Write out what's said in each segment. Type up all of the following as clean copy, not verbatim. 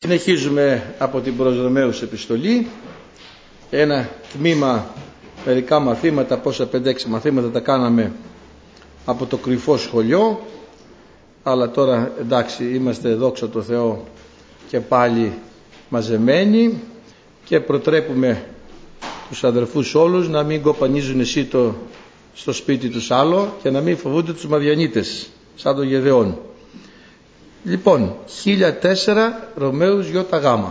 Συνεχίζουμε από την προς Ρωμαίους επιστολή, ένα τμήμα, μερικά μαθήματα, πόσα 5-6 μαθήματα τα κάναμε από το κρυφό σχολείο, αλλά τώρα εντάξει είμαστε, δόξα τω Θεώ, και πάλι μαζεμένοι και προτρέπουμε τους αδερφούς όλους να μην κοπανίζουν εσύ στο σπίτι τους άλλο και να μην φοβούνται τους Μαδιανίτες σαν τον Γεδεών. Λοιπόν, 1004 Ρωμαίους ΙΓ.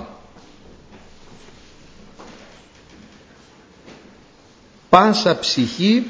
Πάσα ψυχή,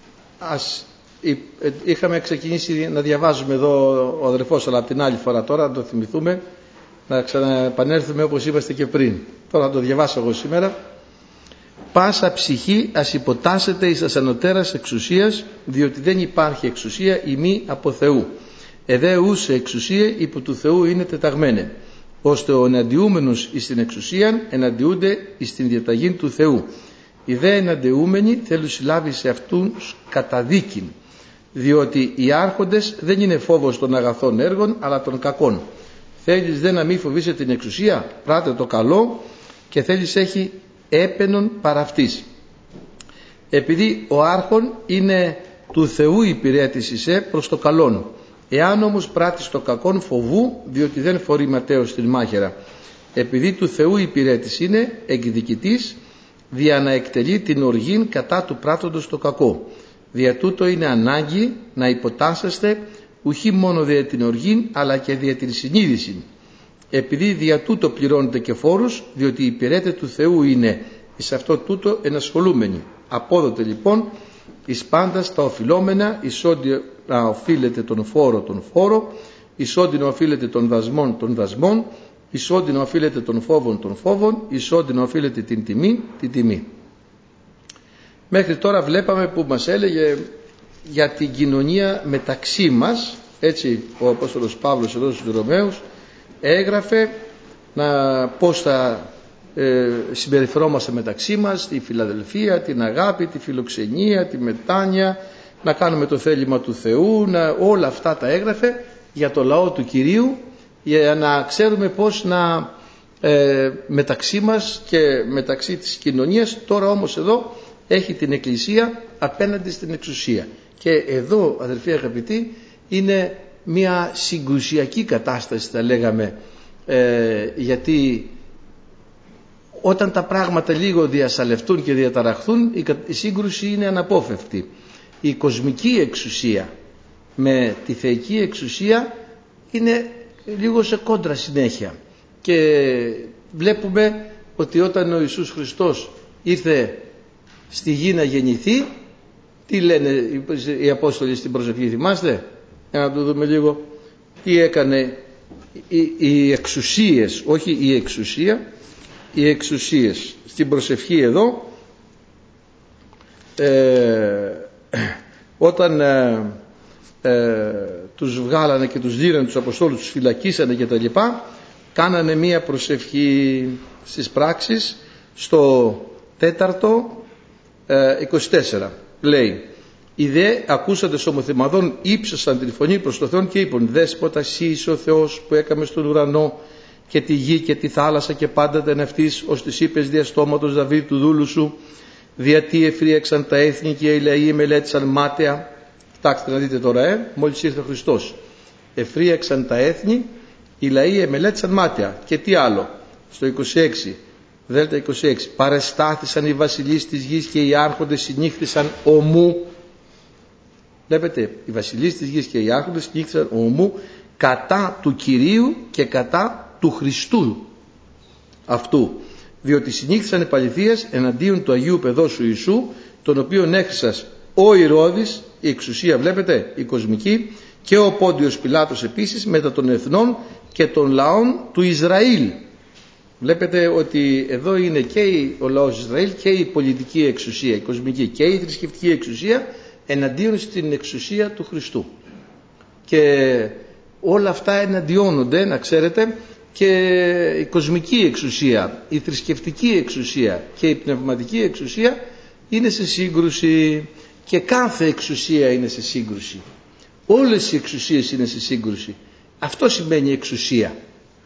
είχαμε ξεκινήσει να διαβάζουμε εδώ ο αδερφός, αλλά από την άλλη φορά τώρα να το θυμηθούμε, να ξαναεπανέλθουμε όπως είμαστε και πριν. Τώρα θα το διαβάσω εγώ σήμερα. Πάσα ψυχή ας υποτάσσεται εις τας ανωτέρας εξουσίας, διότι δεν υπάρχει εξουσία ημί από Θεού. Εδέ ούσε εξουσία υπό του Θεού είναι τεταγμένε, ώστε ο εναντιούμενος εις την εξουσίαν εναντιούνται εις την διαταγή του Θεού. Οι δε εναντιούμενοι θέλουν συλλάβει σε αυτούς καταδίκην, διότι οι άρχοντες δεν είναι φόβος των αγαθών έργων αλλά των κακών. Θέλεις δε να μην φοβείσαι την εξουσία, πράτε το καλό, και θέλεις έχει έπαινον παρά αυτής. Επειδή ο άρχον είναι του Θεού υπηρέτης είσαι προς το καλόν. Εάν όμως πράττεις το κακόν φοβού, διότι δεν φορεί ματέως την μάχαιρα. Επειδή του Θεού υπηρέτης είναι εκδικητής, δια να εκτελεί την οργήν κατά του πράττοντος το κακό. Δια τούτο είναι ανάγκη να υποτάσσεστε ουχή μόνο δια την οργήν, αλλά και δια την συνείδηση. Επειδή δια τούτο πληρώνετε και φόρους, διότι οι υπηρέτες του Θεού είναι εις αυτό τούτο ενασχολούμενοι. Απόδοτε λοιπόν εις πάντας τα οφειλόμενα, εις ό,τι να οφείλετε τον φόρο, εις ό,τι να οφείλετε των δασμών, εις ό,τι να οφείλετε των φόβων, εις ό,τι να οφείλετε την τιμή. Μέχρι τώρα βλέπαμε που μας έλεγε για την κοινωνία μεταξύ μας, έτσι ο Απόστολος Παύλος εδώ στους Ρωμαίους έγραφε πώς θα συμπεριφερόμαστε μεταξύ μας, τη φιλαδελφία, την αγάπη, τη φιλοξενία, τη μετάνοια, να κάνουμε το θέλημα του Θεού, όλα αυτά τα έγραφε για το λαό του Κυρίου, για να ξέρουμε πώς να μεταξύ μας και μεταξύ της κοινωνίας. Τώρα όμως εδώ έχει την Εκκλησία απέναντι στην εξουσία, και εδώ αδελφοί αγαπητοί είναι μια συγκρουσιακή κατάσταση, θα λέγαμε, γιατί όταν τα πράγματα λίγο διασαλευτούν και διαταραχθούν, η σύγκρουση είναι αναπόφευκτη. Η κοσμική εξουσία με τη θεϊκή εξουσία είναι λίγο σε κόντρα συνέχεια, και βλέπουμε ότι όταν ο Ιησούς Χριστός ήρθε στη γη να γεννηθεί, τι λένε οι Απόστολοι στην προσευχή, θυμάστε? Να το δούμε λίγο τι έκανε οι εξουσίες, όχι η εξουσία, οι εξουσίες στην προσευχή εδώ, όταν τους βγάλανε και τους δίνανε τους Αποστόλους, τους φυλακίσανε και τα λοιπά, κάνανε μία προσευχή στις πράξεις στο 4 24, λέει: οι δε ακούσατε σωμοθυμαδών ύψωσαν την φωνή προς το Θεό και είπαν: Δέσποτα εσύ είσαι ο Θεός που έκαμε στον ουρανό και τη γη και τη θάλασσα και πάντα τα ναυτής, ως τις είπες δια στόματος Δαβίδ του δούλου σου, διατί εφρίαξαν τα έθνη και οι λαοί μελέτησαν μάταια. Κοιτάξτε να δείτε τώρα, μόλις ήρθε ο Χριστός, εφρίαξαν τα έθνη, οι λαοί μελέτησαν μάταια. Και τι άλλο? Στο 26, δέλτα 26, παρεστάθησαν οι βασιλείς της γης και οι άρχοντες συνήχθησαν ομού. Βλέπετε, οι βασιλείς της γης και οι άρχοντες συνήχθησαν ομού κατά του Κυρίου και κατά του Χριστού αυτού, διότι συνήχθησαν επαληθείας εναντίον του Αγίου Παιδός σου Ιησού, τον οποίον έχρισας ο Ηρώδης, η εξουσία βλέπετε, η κοσμική, και ο Πόντιος Πιλάτος επίσης, μετά των εθνών και των λαών του Ισραήλ. Βλέπετε ότι εδώ είναι και ο λαός Ισραήλ και η πολιτική εξουσία, η κοσμική, και η θρησκευτική εξουσία εναντίον στην εξουσία του Χριστού. Και όλα αυτά εναντιώνονται, να ξέρετε, και η κοσμική εξουσία, η θρησκευτική εξουσία και η πνευματική εξουσία είναι σε σύγκρουση, και κάθε εξουσία είναι σε σύγκρουση. Όλες οι εξουσίες είναι σε σύγκρουση. Αυτό σημαίνει εξουσία.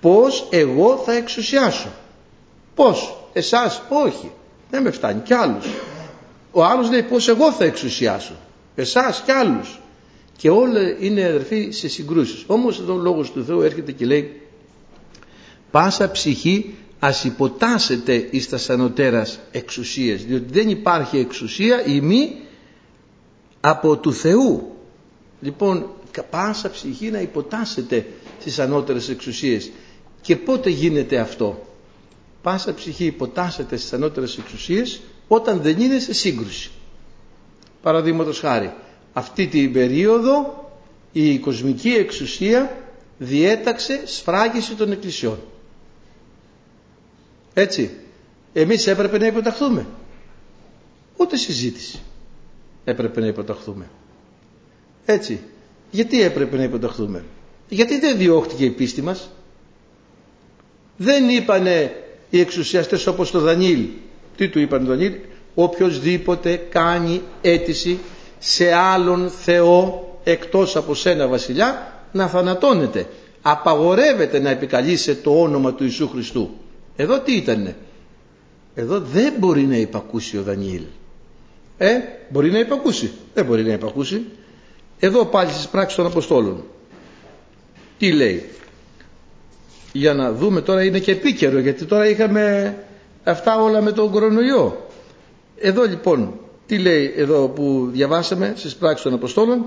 Πώς εγώ θα εξουσιάσω. Πώς, εσάς όχι, δεν με φτάνει, κι άλλους. Ο άλλος λέει πώς εγώ θα εξουσιάσω, εσάς κι άλλους. Και όλα είναι, αδερφοί, σε συγκρούσεις. Όμως εδώ ο Λόγος του Θεού έρχεται και λέει, πάσα ψυχή ας υποτάσσεται εις τας ανωτέρας εξουσίες, διότι δεν υπάρχει εξουσία ή μη από του Θεού. Λοιπόν, πάσα ψυχή να υποτάσσεται στις ανώτερες εξουσίες. Και πότε γίνεται αυτό? Πάσα ψυχή υποτάσσεται στις ανώτερες εξουσίες όταν δεν είναι σε σύγκρουση. Παραδείγματος χάρη, αυτή την περίοδο η κοσμική εξουσία διέταξε σφράγιση των εκκλησιών. Έτσι, εμείς έπρεπε να υποταχθούμε? Ούτε συζήτηση. Έπρεπε να υποταχθούμε. Έτσι, γιατί έπρεπε να υποταχθούμε? Γιατί δεν διώχτηκε η πίστη μας? Δεν είπανε οι εξουσιαστές όπως το Δανιήλ? Τι του είπαν το Δανιήλ? Οποιοσδήποτε κάνει αίτηση σε άλλον Θεό εκτός από σένα βασιλιά να θανατώνεται. Απαγορεύεται να επικαλείσαι το όνομα του Ιησού Χριστού. Εδώ τι ήτανε? Εδώ δεν μπορεί να υπακούσει ο Δανιήλ. Μπορεί να υπακούσει? Δεν μπορεί να υπακούσει. Εδώ πάλι στις πράξεις των Αποστόλων τι λέει? Για να δούμε τώρα, είναι και επίκαιρο, γιατί τώρα είχαμε αυτά όλα με τον κορονοϊό. Εδώ λοιπόν τι λέει εδώ που διαβάσαμε στις πράξεις των Αποστόλων?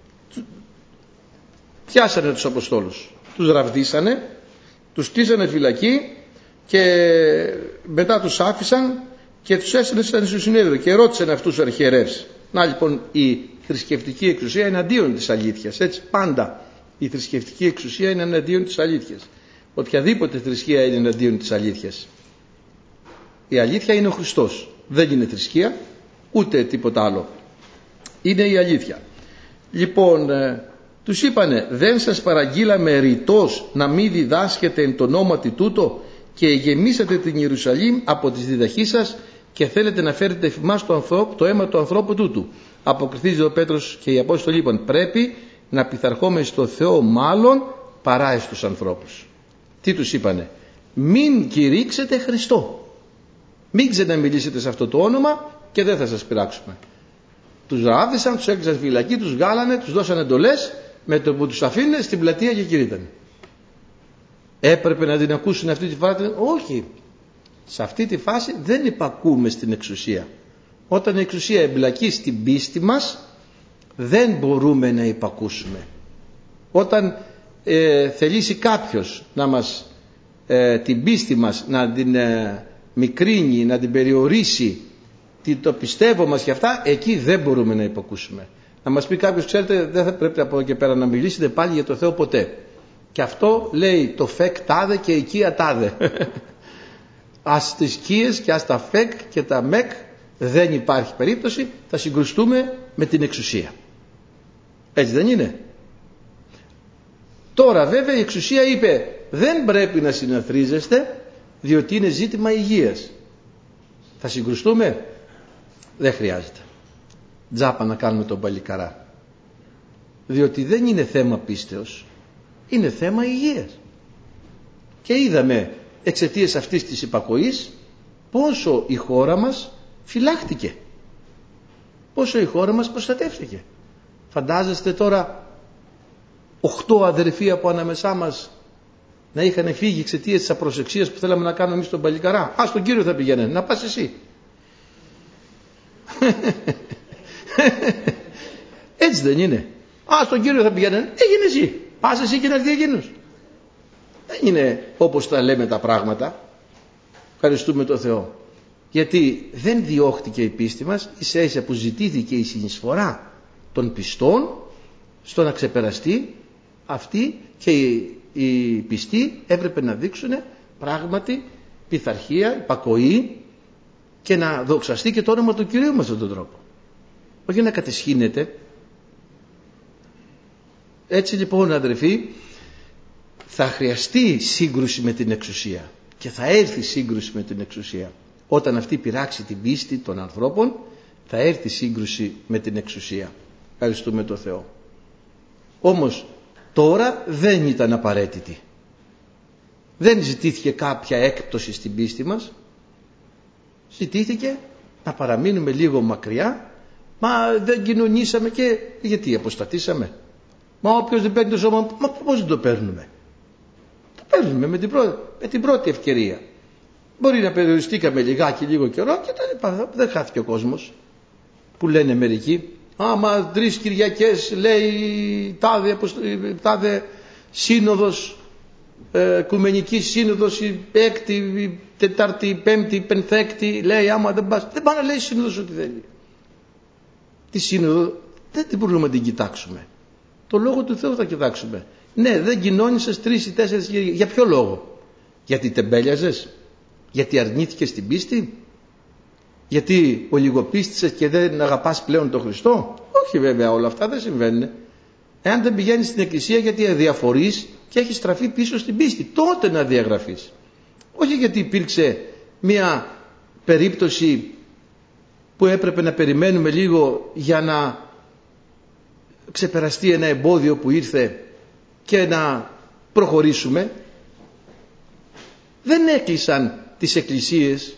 Πιάσανε τους Αποστόλους, τους ραβδίσανε, τους στήσανε φυλακή και μετά τους άφησαν και τους έστειλαν στο συνέδριο και ρώτησαν αυτούς τους αρχιερεύς. Να λοιπόν, η θρησκευτική εξουσία είναι εναντίον της αλήθειας. Έτσι πάντα η θρησκευτική εξουσία είναι εναντίον της αλήθειας. Οποιαδήποτε θρησκεία είναι εναντίον της αλήθειας. Η αλήθεια είναι ο Χριστός. Δεν είναι θρησκεία ούτε τίποτα άλλο. Είναι η αλήθεια. Λοιπόν, τους είπανε, δεν σας παραγγείλαμε ρητός να μην διδάσκετε εν το ονόματι τούτο και γεμίσατε την Ιερουσαλήμ από τις διδαχείς σας και θέλετε να φέρετε εφημάς το αίμα του ανθρώπου τούτου? Αποκριθίζει ο Πέτρος και οι Απόστολοι είπαν, πρέπει να πειθαρχόμαστε στο Θεό μάλλον παρά εις τους ανθρώπους. Τι τους είπανε? Μην κηρύξετε Χριστό. Μην ξαναμιλήσετε σε αυτό το όνομα και δεν θα σας πειράξουμε. Τους ράβδισαν, τους έκλεισαν στη φυλακή, τους γάλανε, τους δώσανε εντολές, με το που τους αφήνε στην πλατεία και κηρύττανε. Έπρεπε να την ακούσουν αυτή τη φάση? Όχι. Σε αυτή τη φάση δεν υπακούμε στην εξουσία. Όταν η εξουσία εμπλακεί στην πίστη μας, δεν μπορούμε να υπακούσουμε. Όταν θελήσει κάποιος να μας την πίστη μας να την μικρύνει, να την περιορίσει, το πιστεύω μας και αυτά, εκεί δεν μπορούμε να υπακούσουμε. Να μας πει κάποιος, ξέρετε, δεν θα πρέπει από εδώ και πέρα να μιλήσετε πάλι για το Θεό ποτέ. Και αυτό λέει το φεκ τάδε και η κία τάδε. Ας τις κίες και ας τα φεκ και τα μεκ, δεν υπάρχει περίπτωση, θα συγκρουστούμε με την εξουσία. Έτσι δεν είναι? Τώρα βέβαια η εξουσία είπε, δεν πρέπει να συναθρίζεστε διότι είναι ζήτημα υγείας. Θα συγκρουστούμε? Δεν χρειάζεται. Τζάπα να κάνουμε τον παλικαρά. Διότι δεν είναι θέμα πίστεως, είναι θέμα υγείας. Και είδαμε εξαιτίας αυτής της υπακοής πόσο η χώρα μας φυλάχτηκε, πόσο η χώρα μας προστατεύτηκε. Φαντάζεστε τώρα 8 αδερφοί από ανάμεσά μας να είχαν φύγει εξαιτίας της απροσεξίας που θέλαμε να κάνουμε εμείς τον παλικαρά? Στον Κύριο θα πηγαίνανε, να πας εσύ. Έτσι δεν είναι? Στον Κύριο θα πηγαίνανε, έγινε εσύ, πας εσύ και να έρθει εκείνος. Δεν είναι όπως τα λέμε τα πράγματα. Ευχαριστούμε τον Θεό, γιατί δεν διώχτηκε η πίστη μας, ίσα ίσα που ζητήθηκε η συνεισφορά των πιστών στο να ξεπεραστεί αυτή, και οι πιστοί έπρεπε να δείξουν πράγματι πειθαρχία, υπακοή και να δοξαστεί και το όνομα του Κυρίου με αυτόν τον τρόπο, όχι να κατεσχύνεται. Έτσι λοιπόν, αδερφοί, θα χρειαστεί σύγκρουση με την εξουσία και θα έρθει σύγκρουση με την εξουσία. Όταν αυτή πειράξει την πίστη των ανθρώπων, θα έρθει σύγκρουση με την εξουσία. Ευχαριστούμε τον Θεό. Όμως τώρα δεν ήταν απαραίτητη. Δεν ζητήθηκε κάποια έκπτωση στην πίστη μας. Ζητήθηκε να παραμείνουμε λίγο μακριά. Μα δεν κοινωνήσαμε και γιατί αποστατήσαμε? Μα όποιος δεν παίρνει το σώμα, μα πώς δεν το παίρνουμε? Το παίρνουμε με την πρώτη ευκαιρία. Μπορεί να περιοριστήκαμε λιγάκι, λίγο καιρό και τα λοιπά. Δεν χάθηκε ο κόσμος. Που λένε μερικοί, άμα 3 Κυριακές λέει τάδε σύνοδος, Οικουμενική Σύνοδος, η 6η, η 4η, η 5η, η 5η, λέει άμα δεν πας, δεν πάει να λέει σύνοδος ό,τι θέλει. Τη σύνοδο δεν την μπορούμε να την κοιτάξουμε. Το λόγο του Θεού θα κοιτάξουμε. Ναι, δεν κοινώνησες 3 ή 4 Κυριακές. Για ποιο λόγο? Γιατί τεμπέλιαζες? Γιατί αρνήθηκες την πίστη? Γιατί ολιγοπίστησες και δεν αγαπάς πλέον τον Χριστό? Όχι, βέβαια, όλα αυτά δεν συμβαίνουν. Εάν δεν πηγαίνεις στην εκκλησία γιατί αδιαφορείς και έχεις στραφεί πίσω στην πίστη, τότε να διαγραφείς. Όχι γιατί υπήρξε μια περίπτωση που έπρεπε να περιμένουμε λίγο για να ξεπεραστεί ένα εμπόδιο που ήρθε και να προχωρήσουμε. Δεν έκλεισαν τις εκκλησίες.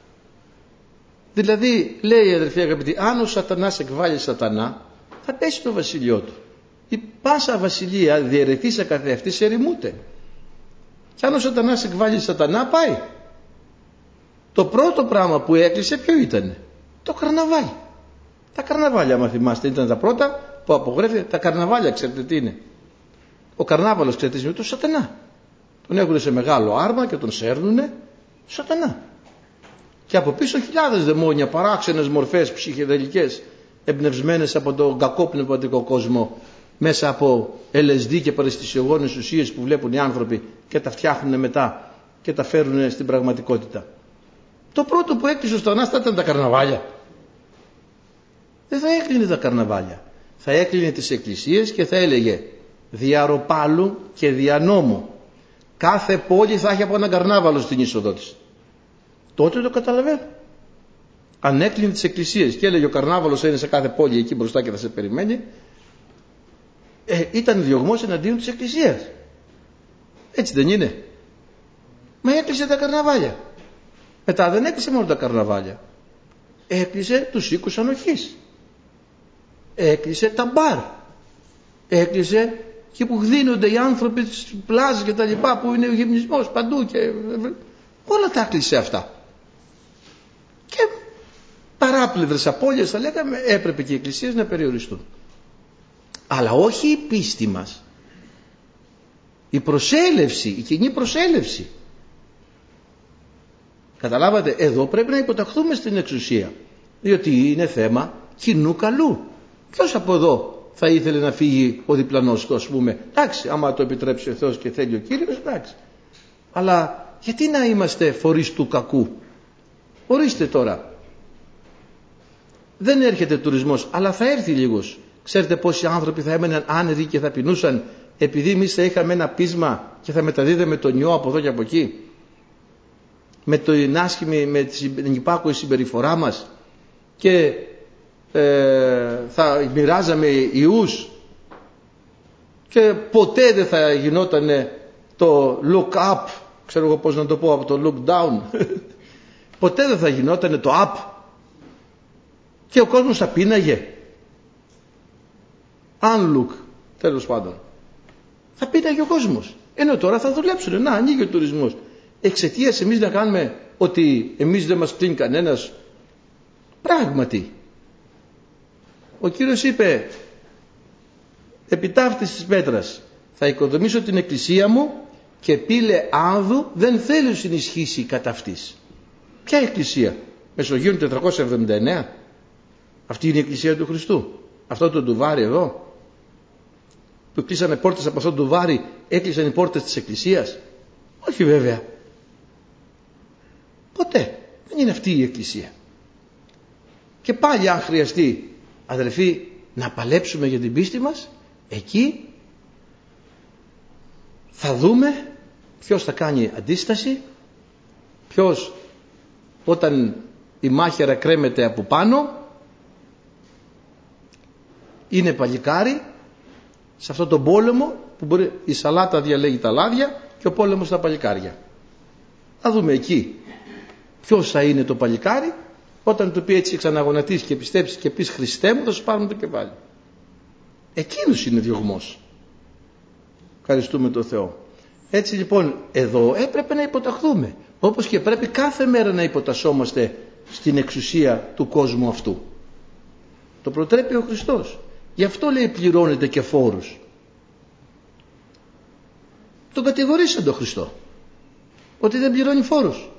Δηλαδή, λέει, αδερφοί αγαπητοί, αν ο σατανάς εκβάλει σατανά, θα πέσει το βασιλειό του. Η πάσα βασιλεία διαιρεθήσα καθ' αυτή σε ερημούται. Και αν ο σατανάς εκβάλει σατανά, πάει. Το πρώτο πράγμα που έκλεισε ποιο ήταν? Το καρναβάλι. Τα καρναβάλια, άμα θυμάστε, ήταν τα πρώτα που απογρέφεται. Τα καρναβάλια, ξέρετε τι είναι? Ο καρνάβαλος, ξέρετε τι είναι? Το σατανά. Τον έχουν σε μεγάλο άρμα και τον σέρνουνε σατανά. Και από πίσω χιλιάδες δαιμόνια, παράξενες μορφές ψυχεδελικές, εμπνευσμένες από τον κακό πνευματικό κόσμο, μέσα από LSD και παραισθησιογόνες ουσίες που βλέπουν οι άνθρωποι και τα φτιάχνουν μετά και τα φέρουν στην πραγματικότητα. Το πρώτο που έκλεισε ο σατανάς ήταν τα καρναβάλια. Δεν θα έκλεινε τα καρναβάλια. Θα έκλεινε τις εκκλησίες και θα έλεγε διαρροπάλου και διανόμου. Κάθε πόλη θα έχει από έναν καρνάβαλο στην είσοδό της. Τότε το καταλαβαίνω. Αν έκλεινε τις εκκλησίες και έλεγε ο καρνάβαλος είναι σε κάθε πόλη εκεί μπροστά και θα σε περιμένει, ήταν διωγμός εναντίον της εκκλησίας. Έτσι δεν είναι? Μα έκλεισε τα καρναβάλια. Μετά δεν έκλεισε μόνο τα καρναβάλια. Έκλεισε τους οίκους ανοχής. Έκλεισε τα μπαρ. Έκλεισε και που δίνονται οι άνθρωποι στις πλάζες και τα λοιπά, που είναι ο γυμνισμός παντού και όλα τα έκλεισε αυτά. Και παράπλευρες απώλειες θα λέγαμε, έπρεπε και οι εκκλησίες να περιοριστούν. Αλλά όχι η πίστη μας. Η προσέλευση, η κοινή προσέλευση. Καταλάβατε, εδώ πρέπει να υποταχθούμε στην εξουσία. Διότι είναι θέμα κοινού καλού. Ποιος από εδώ θα ήθελε να φύγει ο διπλανός του, ας πούμε? Εντάξει, άμα το επιτρέψει ο Θεός και θέλει ο Κύριος, εντάξει. Αλλά γιατί να είμαστε φορείς του κακού? Ορίστε τώρα. Δεν έρχεται τουρισμός, αλλά θα έρθει λίγος. Ξέρετε πόσοι άνθρωποι θα έμεναν άνεδροι και θα πεινούσαν επειδή εμείς θα είχαμε ένα πείσμα και θα μεταδίδαμε τον ιό από εδώ και από εκεί? Με την άσχημη, με την υπάκουη συμπεριφορά μας και θα μοιράζαμε ιούς και ποτέ δεν θα γινόταν το look up, ξέρω εγώ πώς να το πω, από το look down. Ποτέ δεν θα γινόταν το up και ο κόσμος θα πίναγε. Unlook, τέλος πάντων. Θα πίναγε ο κόσμος. Ενώ τώρα θα δουλέψουν. Να, ανοίγει ο τουρισμός. Εξαιτίας εμείς να κάνουμε ότι εμείς δεν μας κλείνει κανένας? Πράγματι. Ο Κύριος είπε, επί ταύτης της πέτρας θα οικοδομήσω την εκκλησία μου και πύλε άνδου δεν θέλω συνισχύσει κατά αυτής. Ποια εκκλησία? Μεσογείων 479? Αυτή είναι η εκκλησία του Χριστού? Αυτό το ντουβάρι εδώ που κλείσανε πόρτες από αυτό το ντουβάρι, έκλεισαν οι πόρτες της εκκλησίας? Όχι βέβαια. Ποτέ. Δεν είναι αυτή η εκκλησία. Και πάλι αν χρειαστεί, αδελφοί, να παλέψουμε για την πίστη μας, εκεί θα δούμε ποιος θα κάνει αντίσταση, ποιος όταν η μάχαιρα κρέμεται από πάνω είναι παλικάρι σε αυτό τον πόλεμο που μπορεί η σαλάτα διαλέγει τα λάδια, και ο πόλεμος στα παλικάρια. Θα δούμε εκεί ποιος θα είναι το παλικάρι, όταν του πει έτσι ξαναγονατίσει και πιστέψει και πεις Χριστέ μου, θα σου πάρουμε το κεφάλι. Εκείνος είναι διωγμός. Ευχαριστούμε τον Θεό. Έτσι λοιπόν εδώ έπρεπε να υποταχθούμε, όπως και πρέπει κάθε μέρα να υποτασσόμαστε στην εξουσία του κόσμου αυτού. Το προτρέπει ο Χριστός. Γι' αυτό λέει πληρώνετε και φόρους. Τον κατηγορήσαν τον Χριστό ότι δεν πληρώνει φόρους.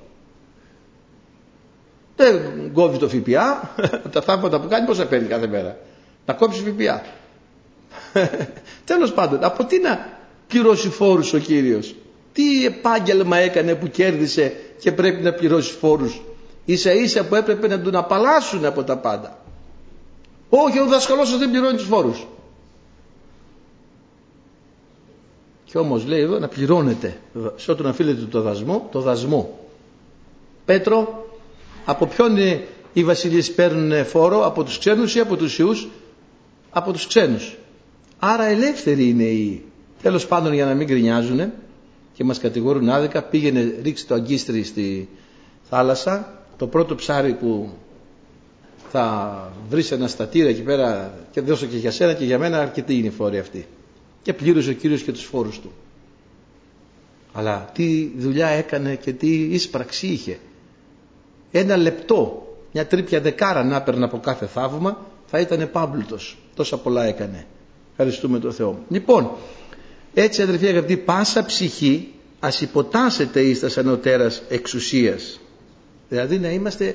Δεν κόβει το ΦΠΑ. Τα θαύματα που κάνει πόσα παίρνει κάθε μέρα? Να κόψει ΦΠΑ. Τέλος πάντων, από τι να πληρώσει φόρους ο Κύριος? Τι επάγγελμα έκανε που κέρδισε και πρέπει να πληρώσει φόρους? Ίσα ίσα που έπρεπε να τον απαλλάσσουν από τα πάντα. Όχι, ο δάσκαλός σας δεν πληρώνει τους φόρους. Και όμως λέει εδώ να πληρώνετε σε ό,τι οφείλετε το δασμό. Πέτρο, από ποιον οι βασιλείς παίρνουν φόρο? Από τους ξένους ή από τους Ιούς? Από τους ξένους. Άρα ελεύθεροι είναι οι... Τέλος πάντων, για να μην γκρινιάζουν και μας κατηγορούν άδικα, πήγαινε ρίξει το αγκίστρι στη θάλασσα, το πρώτο ψάρι που θα βρεις ένα στατήρα εκεί πέρα και δώσω και για σένα και για μένα, αρκετή είναι η φόρη αυτή. Και πλήρωσε ο Κύριος και τους φόρους του. Αλλά τι δουλειά έκανε και τι ίσπραξη είχε. Ένα λεπτό, μια τρίπια δεκάρα να έπαιρνε από κάθε θαύμα, θα ήταν επάμπλουτος. Τόσα πολλά έκανε. Ευχαριστούμε τον Θεό. Λοιπόν, έτσι αδερφοί αγαπητοί, πάσα ψυχή ας υποτάσσεται εις τας ανωτέρας εξουσίας. Δηλαδή να είμαστε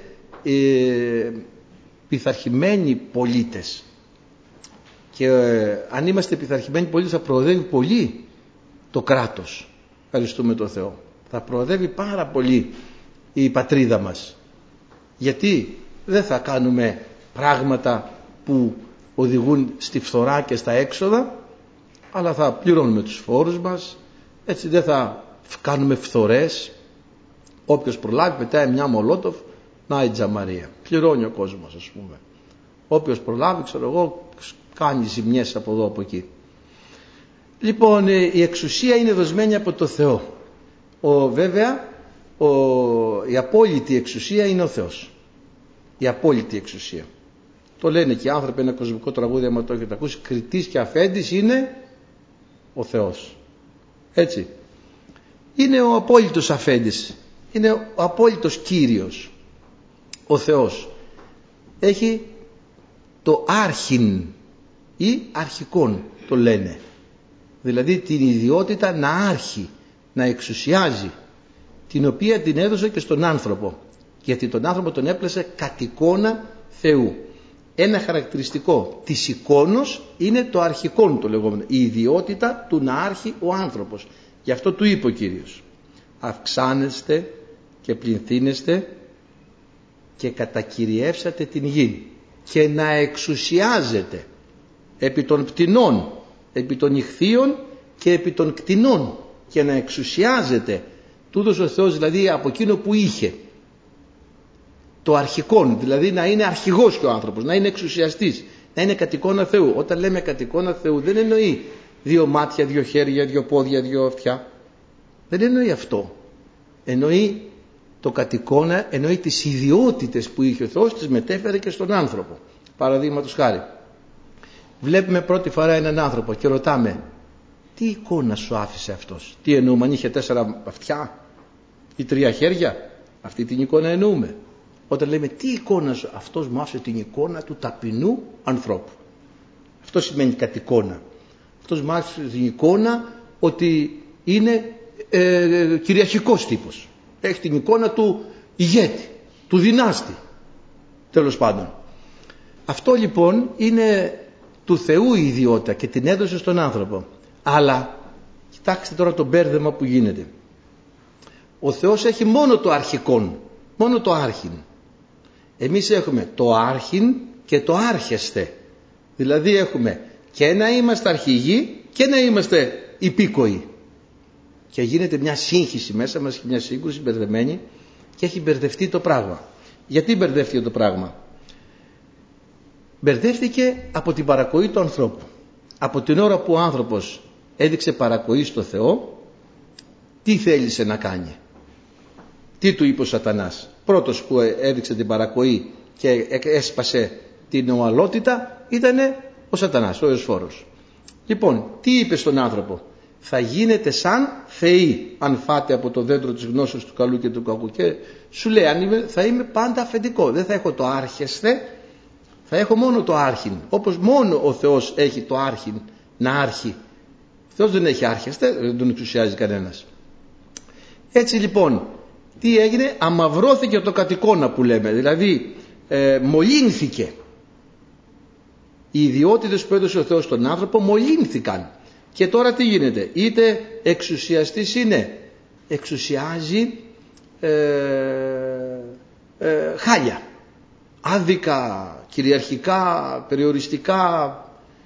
πειθαρχημένοι πολίτες. Και αν είμαστε πειθαρχημένοι πολίτες θα προοδεύει πολύ το κράτος. Ευχαριστούμε τον Θεό. Θα προοδεύει πάρα πολύ η πατρίδα μας. Γιατί δεν θα κάνουμε πράγματα που οδηγούν στη φθορά και στα έξοδα, αλλά θα πληρώνουμε τους φόρους μας, έτσι δεν θα κάνουμε φθορές. Όποιος προλάβει πετάει μια μολότοφ, να η τζαμαρία. Πληρώνει ο κόσμος, ας πούμε. Όποιος προλάβει, ξέρω εγώ, κάνει ζημιές από εδώ από εκεί. Λοιπόν, η εξουσία είναι δοσμένη από το Θεό. Βέβαια η απόλυτη εξουσία είναι ο Θεός. Η απόλυτη εξουσία. Το λένε και οι άνθρωποι, ένα κοσμικό τραγούδι, άμα το έχετε ακούσει, κριτής και αφέντης είναι ο Θεός. Έτσι. Είναι ο απόλυτος αφέντης. Είναι ο απόλυτος Κύριος. Ο Θεός. Έχει το άρχιν ή αρχικόν το λένε. Δηλαδή την ιδιότητα να άρχει, να εξουσιάζει, την οποία την έδωσε και στον άνθρωπο. Γιατί τον άνθρωπο τον έπλασε κατ' εικόνα Θεού. Ένα χαρακτηριστικό της εικόνος είναι το αρχικόν το λεγόμενο. Η ιδιότητα του να άρχει ο άνθρωπος. Γι' αυτό του είπε ο Κύριος. Αυξάνεστε και πληθύνεστε και κατακυριεύσατε την γη και να εξουσιάζετε επί των πτηνών, επί των ιχθύων και επί των κτηνών, και να εξουσιάζετε. Τούτος ο Θεός δηλαδή από εκείνο που είχε το αρχικόν, δηλαδή να είναι αρχηγός και ο άνθρωπος, να είναι εξουσιαστής, να είναι κατ' εικόνα Θεού. Όταν λέμε κατ' εικόνα Θεού δεν εννοεί 2 μάτια, 2 χέρια, 2 πόδια, 2 αυτιά. Δεν εννοεί αυτό. Εννοεί το κατ' εικόνα, εννοεί τις ιδιότητες που είχε ο Θεός, τις μετέφερε και στον άνθρωπο. Παραδείγματος χάρη, βλέπουμε πρώτη φορά έναν άνθρωπο και ρωτάμε, τι εικόνα σου άφησε αυτός? Τι εννοούμε, αν είχε 4 αυτιά ή 3 χέρια? Αυτή την εικόνα εννοούμε. Όταν λέμε τι εικόνα σου, αυτός μου άφησε την εικόνα του ταπεινού ανθρώπου. Αυτό σημαίνει κατ' εικόνα. Αυτός μου άφησε την εικόνα ότι είναι κυριαρχικός τύπος. Έχει την εικόνα του ηγέτη, του δυνάστη. Τέλος πάντων. Αυτό λοιπόν είναι του Θεού η ιδιότητα και την έδωσε στον άνθρωπο. Αλλά κοιτάξτε τώρα το μπέρδεμα που γίνεται. Ο Θεός έχει μόνο το αρχικόν, μόνο το άρχιν. Εμείς έχουμε το άρχιν και το άρχεστε. Δηλαδή έχουμε και να είμαστε αρχηγοί και να είμαστε υπήκοοι. Και γίνεται μια σύγχυση μέσα μας, μια σύγκρουση μπερδεμένη, και έχει μπερδευτεί το πράγμα. Γιατί μπερδεύτηκε το πράγμα? Μπερδεύτηκε από την παρακοή του ανθρώπου. Από την ώρα που ο άνθρωπος έδειξε παρακοή στο Θεό, τι θέλησε να κάνει? Τι του είπε ο Σατανάς? Πρώτος που έδειξε την παρακοή και έσπασε την ομαλότητα ήταν ο Σατανάς, ο Ιωσφόρος. Λοιπόν, τι είπε στον άνθρωπο? Θα γίνετε σαν θεοί αν φάτε από το δέντρο της γνώσεως του καλού και του κακού. Και σου λέει, θα είμαι πάντα αφεντικό, δεν θα έχω το άρχεσθε, θα έχω μόνο το άρχιν. Όπως μόνο ο Θεός έχει το άρχιν να άρχει. Ο Θεός δεν έχει άρχεσθε, δεν τον εξουσιάζει κανένας. Έτσι λοιπόν, τι έγινε? Αμαυρώθηκε το κατοικώνα που λέμε, δηλαδή μολύνθηκε. Οι ιδιότητες που έδωσε ο Θεός στον άνθρωπο μολύνθηκαν. Και τώρα τι γίνεται? Είτε εξουσιαστής είναι, εξουσιάζει χάλια, άδικα, κυριαρχικά, περιοριστικά,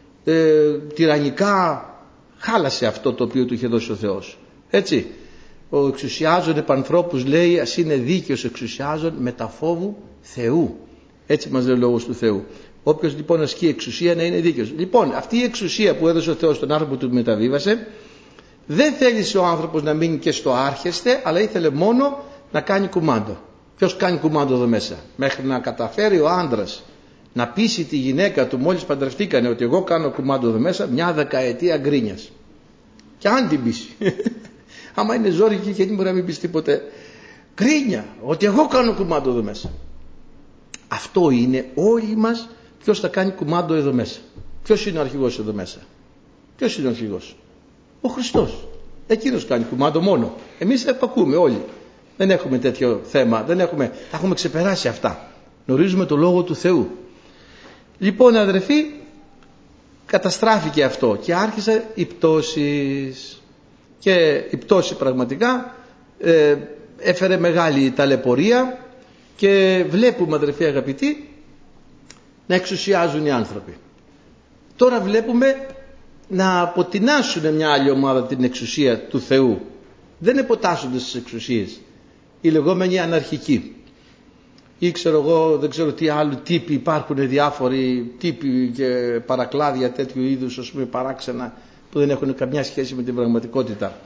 τυραννικά. Χάλασε αυτό το οποίο του είχε δώσει ο Θεός. Έτσι, ο εξουσιάζων επ' ανθρώπους, λέει, ας είναι δίκαιος εξουσιάζων με τα φόβου Θεού. Έτσι μας λέει ο λόγος του Θεού. Όποιος λοιπόν ασκεί εξουσία να είναι δίκαιος. Λοιπόν, αυτή η εξουσία που έδωσε ο Θεός στον άνθρωπο που του μεταβίβασε, δεν θέλησε ο άνθρωπος να μείνει και στο άρχεστε, αλλά ήθελε μόνο να κάνει κουμάντο. Ποιος κάνει κουμάντο εδώ μέσα? Μέχρι να καταφέρει ο άντρας να πείσει τη γυναίκα του μόλις παντρευτήκανε ότι εγώ κάνω κουμάντο εδώ μέσα, μια δεκαετία γκρίνιας. Και αν την πείσει. Άμα είναι ζόρικη και δεν μπορεί να μην πεις τίποτε. Γκρίνια, ότι εγώ κάνω κουμάντο εδώ μέσα. Αυτό είναι όλοι μας. Ποιος θα κάνει κουμάντο εδώ μέσα? Ποιος είναι ο αρχηγός εδώ μέσα? Ποιος είναι ο αρχηγός? Ο Χριστός. Εκείνος κάνει κουμάντο μόνο. Εμείς επακούμε όλοι. Δεν έχουμε τέτοιο θέμα. Τα έχουμε ξεπεράσει αυτά. Γνωρίζουμε το Λόγο του Θεού. Λοιπόν, αδερφοί, καταστράφηκε αυτό και άρχισαν οι πτώσεις. Και η πτώση πραγματικά έφερε μεγάλη ταλαιπωρία και βλέπουμε, αδερφοί αγαπητοί, να εξουσιάζουν οι άνθρωποι. Τώρα βλέπουμε να αποτινάσουν μια άλλη ομάδα την εξουσία του Θεού. Δεν εποτάσσονται στις εξουσίες. Οι λεγόμενοι αναρχικοί. Ή δεν ξέρω τι άλλοι τύποι υπάρχουν, διάφοροι τύποι και παρακλάδια τέτοιου είδους, ας πούμε, παράξενα που δεν έχουν καμιά σχέση με την πραγματικότητα.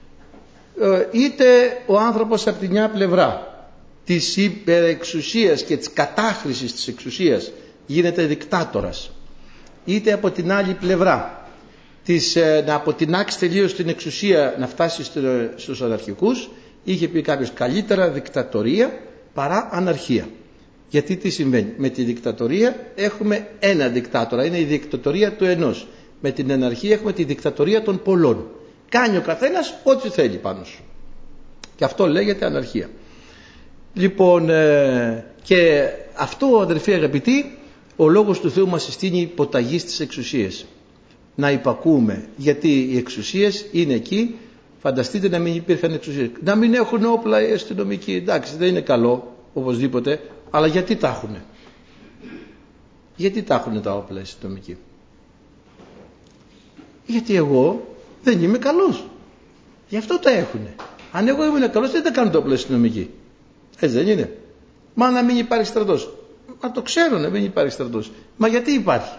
Είτε ο άνθρωπος από τη μια πλευρά της υπερεξουσίας και της κατάχρησης της εξουσίας γίνεται δικτάτορας, είτε από την άλλη πλευρά να αποτινάξει τελείως την εξουσία, να φτάσει στους αναρχικούς, είχε πει κάποιος καλύτερα δικτατορία παρά αναρχία. Γιατί τι συμβαίνει? Με τη δικτατορία έχουμε ένα δικτάτορα, είναι η δικτατορία του ενός. Με την αναρχία έχουμε τη δικτατορία των πολλών. Κάνει ο καθένας ό,τι θέλει πάνω σου. Και αυτό λέγεται αναρχία. Λοιπόν, και αυτό, αδερφοί αγαπητοί, ο Λόγος του Θεού μας συστήνει υποταγή στις εξουσίες. Να υπακούμε, γιατί οι εξουσίες είναι εκεί. Φανταστείτε να μην υπήρχαν εξουσίες. Να μην έχουν όπλα οι αστυνομικοί. Εντάξει, δεν είναι καλό οπωσδήποτε, αλλά γιατί τα έχουν? Γιατί τα έχουν τα όπλα οι αστυνομικοί? Γιατί εγώ δεν είμαι καλός. Γι' αυτό τα έχουνε. Αν εγώ ήμουν καλός, δεν τα κάνουν τα όπλα οι αστυνομικοί. Έτσι δεν είναι? Μα να μην υπάρχει στρατός. Μα το ξέρω να μην υπάρχει στρατός. Μα γιατί υπάρχει?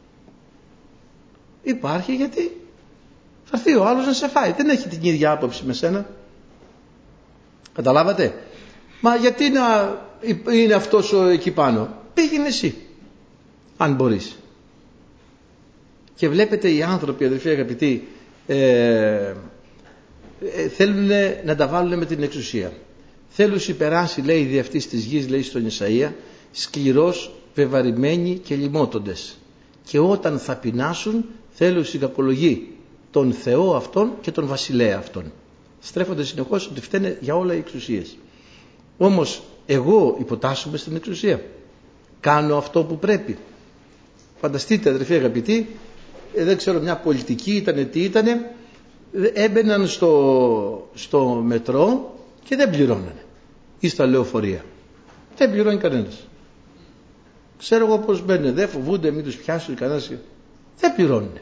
Υπάρχει γιατί θα έρθει ο άλλος να σε φάει. Δεν έχει την ίδια άποψη με σένα. Καταλάβατε? Μα γιατί να είναι αυτός εκεί πάνω? Πήγαινε εσύ, αν μπορείς. Και βλέπετε οι άνθρωποι, αδελφοί αγαπητοί, θέλουν να τα βάλουν με την εξουσία. Θέλουν υπεράσει, λέει, δι' αυτής της γης, λέει στον Ισαΐα, σκληρός, βεβαρημένοι και λιμότοντες. Και όταν θα πεινάσουν, θέλουν κακολογεί τον Θεό αυτόν και τον βασιλέα αυτόν. Στρέφονται συνεχώς ότι φταίνε για όλα οι εξουσίες. Όμως εγώ υποτάσσομαι στην εξουσία. Κάνω αυτό που πρέπει. Φανταστείτε, αδερφοί αγαπητοί, δεν ξέρω, μια πολιτική ήτανε, τι ήτανε, έμπαιναν στο μετρό και δεν πληρώνανε, ή στα λεωφορεία. Δεν πληρώνει κανένας. Ξέρω εγώ πως μπαίνουν, δεν φοβούνται μην τους πιάσουν κανένας. Δεν πληρώνουν.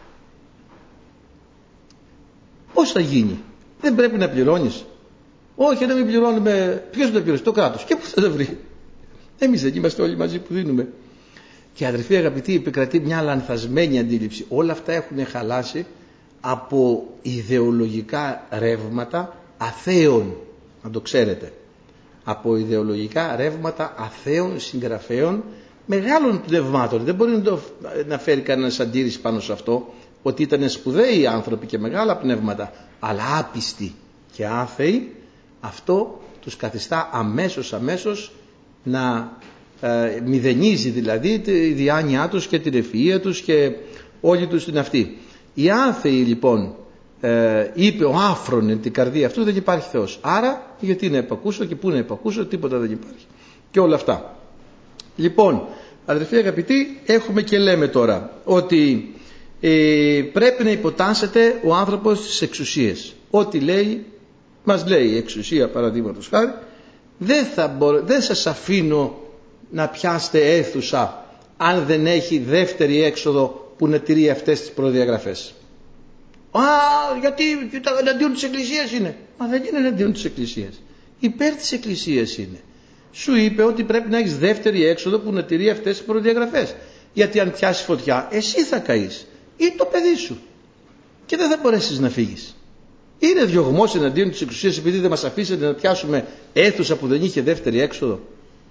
Πώς θα γίνει? Δεν πρέπει να πληρώνεις? Όχι, να μην πληρώνουμε. Ποιος θα το πληρώσει? Το κράτος. Και πού θα το βρει? Εμείς δεν είμαστε όλοι μαζί που δίνουμε. Και αδερφοί αγαπητοί, επικρατεί μια λανθασμένη αντίληψη. Όλα αυτά έχουν χαλάσει από ιδεολογικά ρεύματα αθέων, να το ξέρετε, από ιδεολογικά ρεύματα αθέων συγγραφέων μεγάλων πνευμάτων. Δεν μπορεί να φέρει κανένας αντίρρηση πάνω σε αυτό, ότι ήταν σπουδαίοι άνθρωποι και μεγάλα πνεύματα, αλλά άπιστοι και άθεοι. Αυτό τους καθιστά αμέσως να μηδενίζει δηλαδή τη διάνοιά τους και την ευφυΐα τους και όλη τους την αυτή. Οι άθεοι λοιπόν, είπε ο άφρον την καρδία αυτού δεν υπάρχει Θεός. Άρα γιατί να επακούσω και πού να επακούσω, τίποτα δεν υπάρχει. Και όλα αυτά. Λοιπόν, αδερφοί αγαπητοί, έχουμε και λέμε τώρα ότι πρέπει να υποτάσσεται ο άνθρωπος στις εξουσίες. Ό,τι λέει, μας λέει η εξουσία, παραδείγματος χάρη, δεν σας αφήνω να πιάσετε αίθουσα αν δεν έχει δεύτερη έξοδο που να τηρεί αυτές τις προδιαγραφές. Γιατί εναντίον της Εκκλησίας είναι. Μα δεν είναι εναντίον της Εκκλησίας. Υπέρ της Εκκλησίας είναι. Σου είπε ότι πρέπει να έχεις δεύτερη έξοδο που να τηρεί αυτές τις προδιαγραφές. Γιατί αν πιάσει φωτιά, εσύ θα καείς ή το παιδί σου και δεν θα μπορέσεις να φύγεις. Είναι διωγμός εναντίον της Εκκλησίας επειδή δεν μας αφήσετε να πιάσουμε αίθουσα που δεν είχε δεύτερη έξοδο.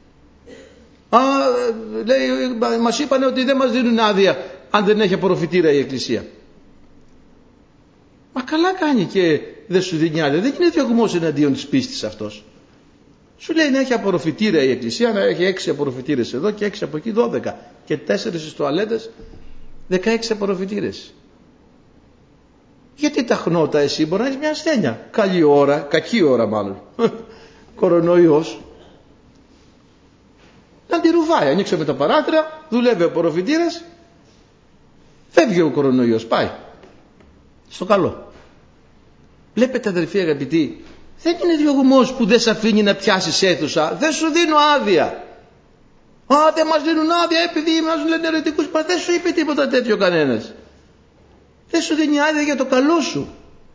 Λέει, μας είπανε ότι δεν μας δίνουν άδεια αν δεν έχει απορροφητήρα η Εκκλησία. Μα καλά κάνει και δεν σου δίνει άδεια. Δεν είναι διωγμός εναντίον της πίστης αυτός. Σου λέει να έχει απορροφητήρα η Εκκλησία, να έχει 6 απορροφητήρες εδώ και 6 από εκεί, 12 και 4 στις τουαλέτες, 16 απορροφητήρες. Γιατί τα χνότα εσύ μπορεί να έχεις μια ασθένεια. Καλή ώρα, κακή ώρα μάλλον. Κορονοϊός. Να τη ρουβάει, ανοίξαμε τα παράθυρα, δουλεύει ο απορροφητήρας, φεύγει ο κορονοϊός, πάει. Στο καλό. Βλέπετε αδερφοί αγαπητοί, δεν είναι διωγμός που δεν σε αφήνει να πιάσεις αίθουσα. Δεν σου δίνω άδεια. Δεν μας δίνουν άδεια επειδή μας λένε αιρετικούς. Μα δεν σου είπε τίποτα τέτοιο κανένας. Δεν σου δίνει άδεια για το καλό σου.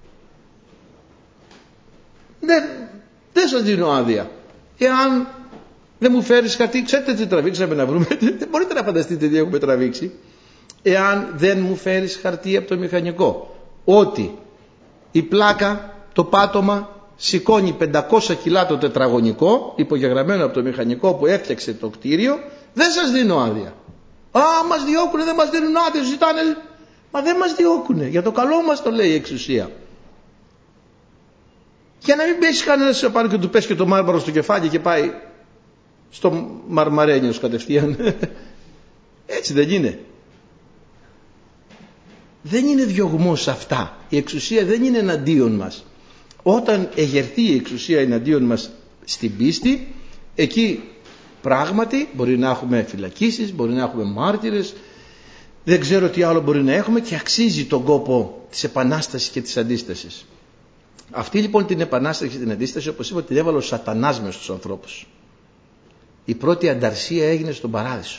Δεν σας δίνω άδεια. Εάν δεν μου φέρεις χαρτί, ξέρετε τι τραβήξαμε να βρούμε. Δεν μπορείτε να φανταστείτε τι έχουμε τραβήξει. Εάν δεν μου φέρεις χαρτί από το μηχανικό ότι η πλάκα, το πάτωμα σηκώνει 500 κιλά το τετραγωνικό, υπογεγραμμένο από το μηχανικό που έφτιαξε το κτίριο, δεν σας δίνω άδεια. Μας διώκουνε, δεν μας δίνουν άδεια, ζητάνε. Μα δεν μας διώκουνε, για το καλό μας το λέει η εξουσία. Για να μην πέσει κανένας πάνω και του πέσει και το μάρμαρο στο κεφάλι και πάει στο Μαρμαρένιος κατευθείαν. Έτσι δεν είναι. Δεν είναι διωγμός αυτά. Η εξουσία δεν είναι εναντίον μας. Όταν εγερθεί η εξουσία εναντίον μας στην πίστη, εκεί πράγματι μπορεί να έχουμε φυλακίσεις, μπορεί να έχουμε μάρτυρες, δεν ξέρω τι άλλο μπορεί να έχουμε και αξίζει τον κόπο της επανάστασης και της αντίστασης. Αυτή λοιπόν την επανάσταση και την αντίσταση, όπως είπα, την έβαλε ο Σατανάς μες στους ανθρώπους. Η πρώτη ανταρσία έγινε στον παράδεισο.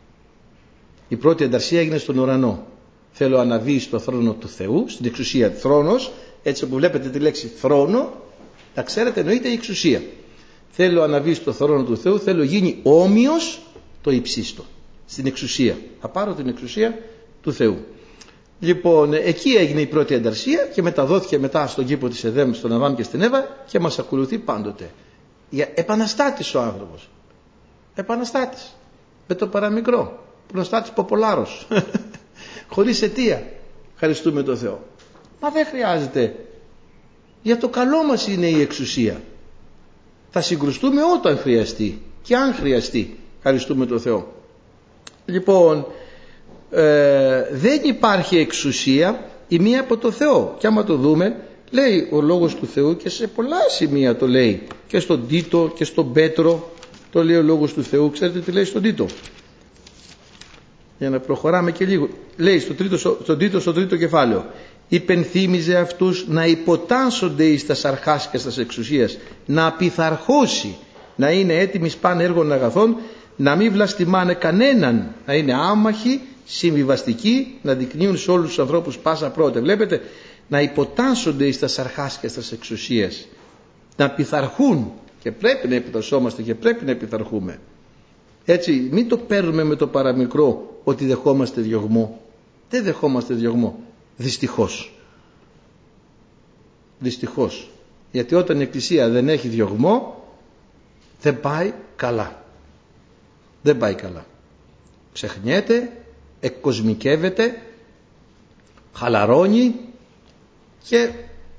Η πρώτη ανταρσία έγινε στον ουρανό. Θέλω αναβεί στο θρόνο του Θεού, στην εξουσία θρόνος, έτσι όπου βλέπετε τη λέξη θρόνο, τα ξέρετε εννοείται η εξουσία. Θέλω αναβεί στο θρόνο του Θεού, θέλω γίνει όμοιος το υψίστο, στην εξουσία. Θα πάρω την εξουσία του Θεού. Λοιπόν, εκεί έγινε η πρώτη ανταρσία και μεταδόθηκε μετά στον κήπο της Εδέμ, στον Αδάμ και στην Εύα και μας ακολουθεί πάντοτε. Επαναστάτης ο άνθρωπος. Επαναστάτης. Με το παραμικρό. Προστάτης ποπολάρος. Χωρίς αιτία. Ευχαριστούμε τον Θεό. Μα δεν χρειάζεται. Για το καλό μας είναι η εξουσία. Θα συγκρουστούμε όταν χρειαστεί και αν χρειαστεί. Ευχαριστούμε τον Θεό. Λοιπόν, δεν υπάρχει εξουσία η μία από το Θεό. Και άμα το δούμε, λέει ο λόγος του Θεού και σε πολλά σημεία το λέει. Και στον Τίτο και στον Πέτρο το λέει ο λόγος του Θεού. Ξέρετε τι λέει στον Τίτο? Για να προχωράμε και λίγο. Λέει στον Τίτο στο τρίτο κεφάλαιο. Υπενθύμιζε αυτούς να υποτάσσονται εις τας αρχάς και στας εξουσίας, να απειθαρχώσει, να είναι έτοιμοι σπάν έργων αγαθών, να μην βλαστημάνε κανέναν, να είναι άμαχοι, συμβιβαστικοί, να δεικνύουν σε όλους τους ανθρώπους πάσα πρώτα. Βλέπετε, να υποτάσσονται εις τας αρχάς και στας εξουσίας, να πειθαρχούν, και πρέπει να επιτασσόμαστε και πρέπει να πειθαρχούμε. Έτσι, μην το παίρνουμε με το παραμικρό ότι δεχόμαστε διωγμό. Δεν δεχόμαστε διωγμό. Δυστυχώς. Δυστυχώς. Γιατί όταν η Εκκλησία δεν έχει διωγμό, δεν πάει καλά. Δεν πάει καλά. Ξεχνιέται, εκκοσμικεύεται, χαλαρώνει και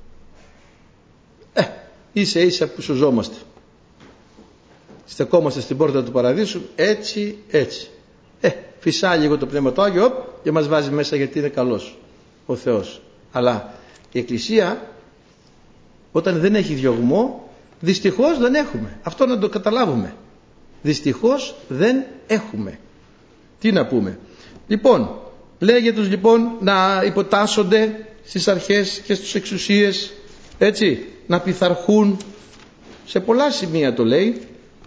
ίσα ίσα που σωζόμαστε. Στεκόμαστε στην πόρτα του παραδείσου έτσι. Φυσάει λίγο το Πνεύμα το Άγιο και μας βάζει μέσα, γιατί είναι καλός ο Θεός. Αλλά η Εκκλησία όταν δεν έχει διωγμό, δυστυχώς δεν έχουμε. Αυτό να το καταλάβουμε. Δυστυχώς δεν έχουμε. Τι να πούμε. Λοιπόν, λέγε τους λοιπόν να υποτάσσονται στις αρχές και στις εξουσίες, έτσι, να πειθαρχούν. Σε πολλά σημεία το λέει,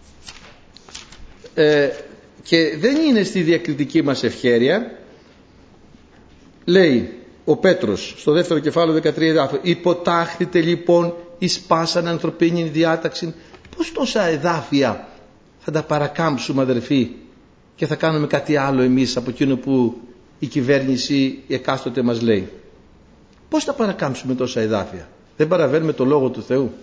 και δεν είναι στη διακριτική μας ευχέρεια. Λέει ο Πέτρος στο δεύτερο κεφάλαιο 13, υποτάχθητε λοιπόν εις πάσαν ανθρωπίνη διάταξη. Πώς τόσα εδάφια θα τα παρακάμψουμε, αδερφοί, και θα κάνουμε κάτι άλλο εμείς από εκείνο που η κυβέρνηση εκάστοτε μας λέει? Πώς θα παρακάμψουμε τόσα εδάφια? Δεν παραβαίνουμε το Λόγο του Θεού?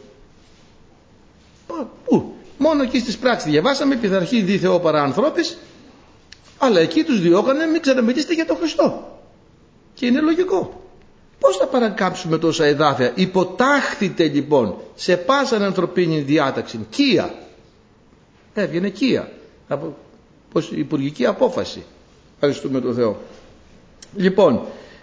Πού? Μόνο εκεί στις πράξεις διαβάσαμε, πειθαρχεί δι Θεό παρά ανθρώπης, αλλά εκεί τους διώγανε, μην ξαναμιλήσετε για τον Χριστό. Και είναι λογικό. Πώς θα παρακάψουμε τόσα εδάφια? Υποτάχθητε λοιπόν σε πάσαν ανθρωπίνη διάταξη. Κία. Έβγαινε κία. Υπουργική απόφαση. Ευχαριστούμε τον Θεό. Λοιπόν,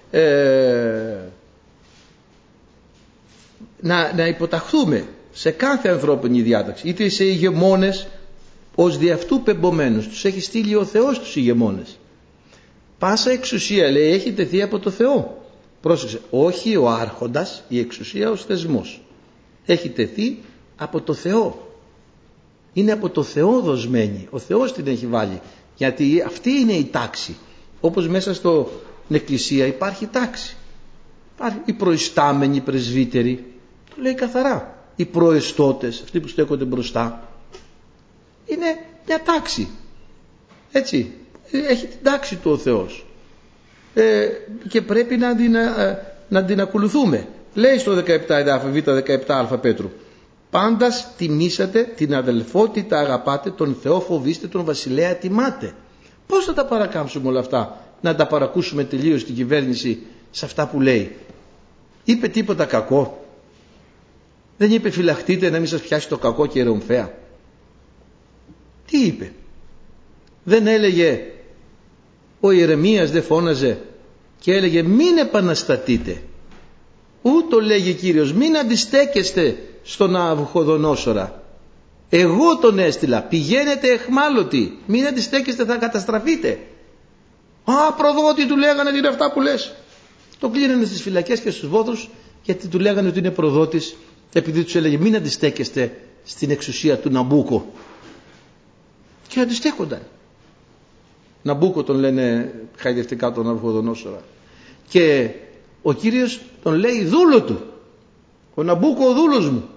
να υποταχθούμε σε κάθε ανθρώπινη διάταξη, είτε σε ηγεμόνες, ως δι' αυτού πεμπομένους. Τους έχει στείλει ο Θεός τους ηγεμόνες. Πάσα εξουσία, λέει, έχει τεθεί από το Θεό. Πρόσεξε, όχι ο άρχοντας, η εξουσία ως θεσμός. Έχει τεθεί από το Θεό. Είναι από το Θεό δοσμένη. Ο Θεός την έχει βάλει. Γιατί αυτή είναι η τάξη. Όπως μέσα στην Εκκλησία υπάρχει τάξη. Υπάρχει οι προϊστάμενοι πρεσβύτεροι. Το λέει καθαρά. Οι προεστώτες, αυτοί που στέκονται μπροστά. Είναι μια τάξη. Έτσι. Έχει την τάξη του ο Θεός. Και πρέπει να την ακολουθούμε. Λέει στο 17 εδάφιο Β 17α Πέτρου, πάντας τιμήσατε την αδελφότητα, αγαπάτε τον Θεό, φοβήστε τον βασιλέα, τιμάτε. Πώς θα τα παρακάμψουμε όλα αυτά? Να τα παρακούσουμε τελείως την κυβέρνηση σε αυτά που λέει? Είπε τίποτα κακό? Δεν είπε φυλαχτείτε να μην σας πιάσει το κακό και ρομφαία? Τι είπε? Δεν έλεγε, ο Ιερεμίας δεν φώναζε και έλεγε μην επαναστατείτε? Ούτω λέγει Κύριος, μην αντιστέκεστε στον Ναβουχοδονόσορα. Εγώ τον έστειλα, πηγαίνετε εχμάλωτοι, μην αντιστέκεστε, θα καταστραφείτε. Προδότη, του λέγανε τι είναι αυτά που λες. Το κλείνανε στις φυλακές και στους βόθρους, γιατί του λέγανε ότι είναι προδότης, επειδή τους έλεγε μην αντιστέκεστε στην εξουσία του Ναμπούκο. Και αντιστέκονταν. Ναμπούκο τον λένε χαϊδευτικά τον Ναβουχοδονόσορα. Και ο Κύριος τον λέει δούλο του. Ο Ναμπούκο ο δούλος μου.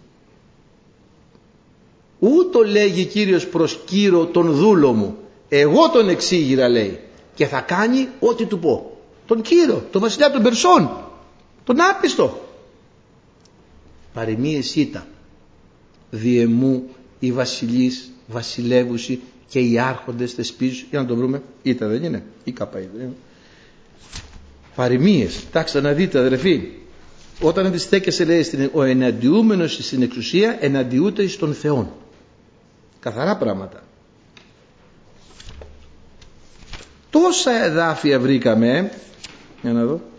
Ούτω λέγει Κύριος προς Κύρο τον δούλο μου. Εγώ τον εξήγηρα, λέει, και θα κάνει ό,τι του πω. Τον Κύρο, τον βασιλιά των Περσών, τον άπιστο. Παροιμίες Ήτα. Διεμού οι βασιλείς, βασιλεύουσοι και οι άρχοντες θεσπίζουν. Για να το βρούμε. Ήτα δεν είναι? Ή καπά είναι? Παροιμίες. Τάξτε να δείτε, αδερφοί. Όταν αντιστέκεσαι, λέει, ο εναντιούμενος στην εξουσία εναντιούται στον Θεό. Καθαρά πράγματα. Τόσα εδάφια βρήκαμε. Για να δω.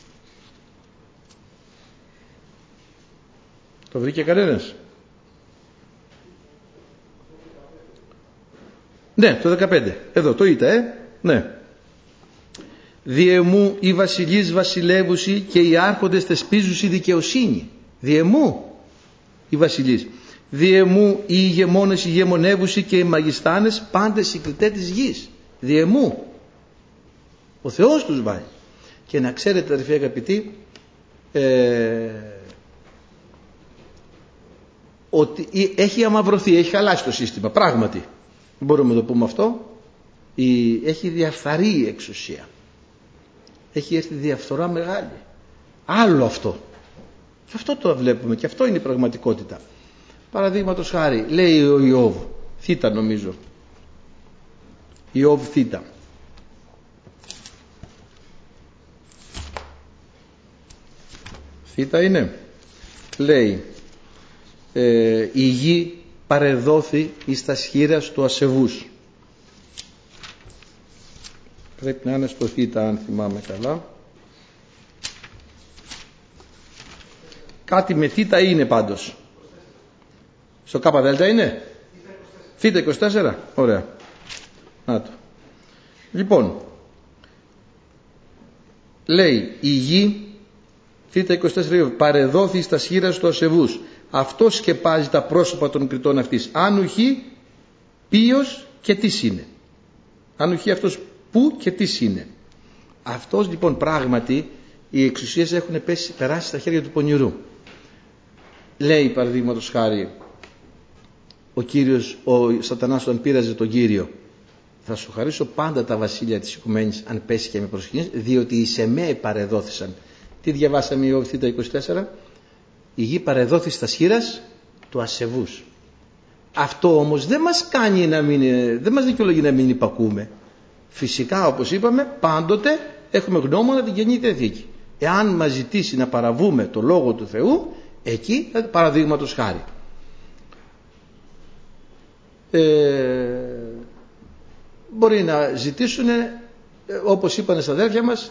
Το βρήκε κανένας? Ναι, το 15. Εδώ το είδα, ναι. Διεμού οι βασιλείς βασιλεύουσι και οι άρχοντες θεσπίζουσι δικαιοσύνη. Διεμού οι βασιλείς. Διεμού οι ηγεμόνες ηγεμονεύουσι και οι μαγιστάνες πάντες συγκριτές της γης. Διεμού. Ο Θεός τους βάλει. Και να ξέρετε, αδερφοί αγαπητοί, ότι έχει αμαυρωθεί, έχει χαλάσει το σύστημα. Πράγματι, μπορούμε να το πούμε αυτό. Έχει διαφθαρεί η εξουσία. Έχει έρθει διαφθορά μεγάλη. Άλλο αυτό. Και αυτό το βλέπουμε και αυτό είναι η πραγματικότητα. Παραδείγματος χάρη, λέει ο Ιώβ, Θήτα νομίζω, Ιώβ Θήτα. Θήτα είναι. Λέει, η γη παρεδόθη εις τα σχήρας του ασεβούς. Πρέπει να είναι στο Θήτα αν θυμάμαι καλά. Κάτι με Θήτα είναι πάντως. Στο ΚΔ είναι. Θήτα 24. Ωραία. Να το. Λοιπόν, λέει η γη Θήτα 24 παρεδόθη στα σχήρας του ασεβούς. Αυτό σκεπάζει τα πρόσωπα των κριτών αυτής. Αν ουχή ποιος και τι είναι. Αν ουχή αυτός που και τι είναι. Αυτός λοιπόν πράγματι οι εξουσίες έχουν περάσει στα χέρια του πονηρού. Λέει παραδείγματος χάρη ο Κύριος, ο Σατανάς όταν πείραζε τον Κύριο, θα σου χαρίσω πάντα τα βασίλεια της οικουμένης αν πέσει και με προσκυνείς, διότι οι σεμαίοι παρεδόθησαν. Τι διαβάσαμε η Ιώβ Θήτα 24? Η γη παρεδόθη στα σχήρας του ασεβούς. Αυτό όμως δεν μας κάνει δεν μας δικαιολογεί να μην υπακούμε. Φυσικά όπως είπαμε πάντοτε έχουμε γνώμονα την Καινή Διαθήκη. Εάν μας ζητήσει να παραβούμε το Λόγο του Θεού, εκεί παραδείγματος χάρη μπορεί να ζητήσουν, όπως είπανε στα αδέρφια μας,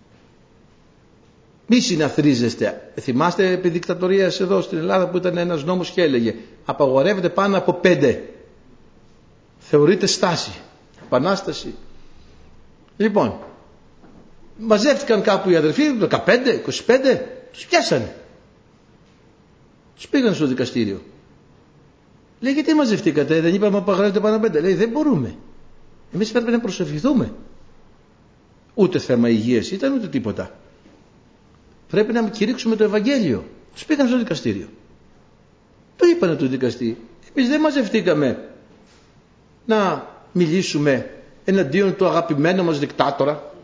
μη συναθρίζεστε. Θυμάστε επί δικτατορίας εδώ στην Ελλάδα που ήταν ένας νόμος και έλεγε απαγορεύεται πάνω από 5. Θεωρείται στάση, επανάσταση. Λοιπόν, μαζεύτηκαν κάπου οι αδερφοί, 15, 25, τους πιάσανε. Τους πήγαν στο δικαστήριο. Λέει, γιατί μαζευτήκατε, δεν είπαμε απαγορεύεται πάνω από 5. Λέει, δεν μπορούμε. Εμείς πρέπει να προσευχηθούμε. Ούτε θέμα υγείας ήταν, ούτε τίποτα. Πρέπει να κηρύξουμε το Ευαγγέλιο. Τους πήγαν στο δικαστήριο. Το είπανε το δικαστή. Εμείς δεν μαζευτήκαμε να μιλήσουμε εναντίον του αγαπημένου μας δικτάτορα.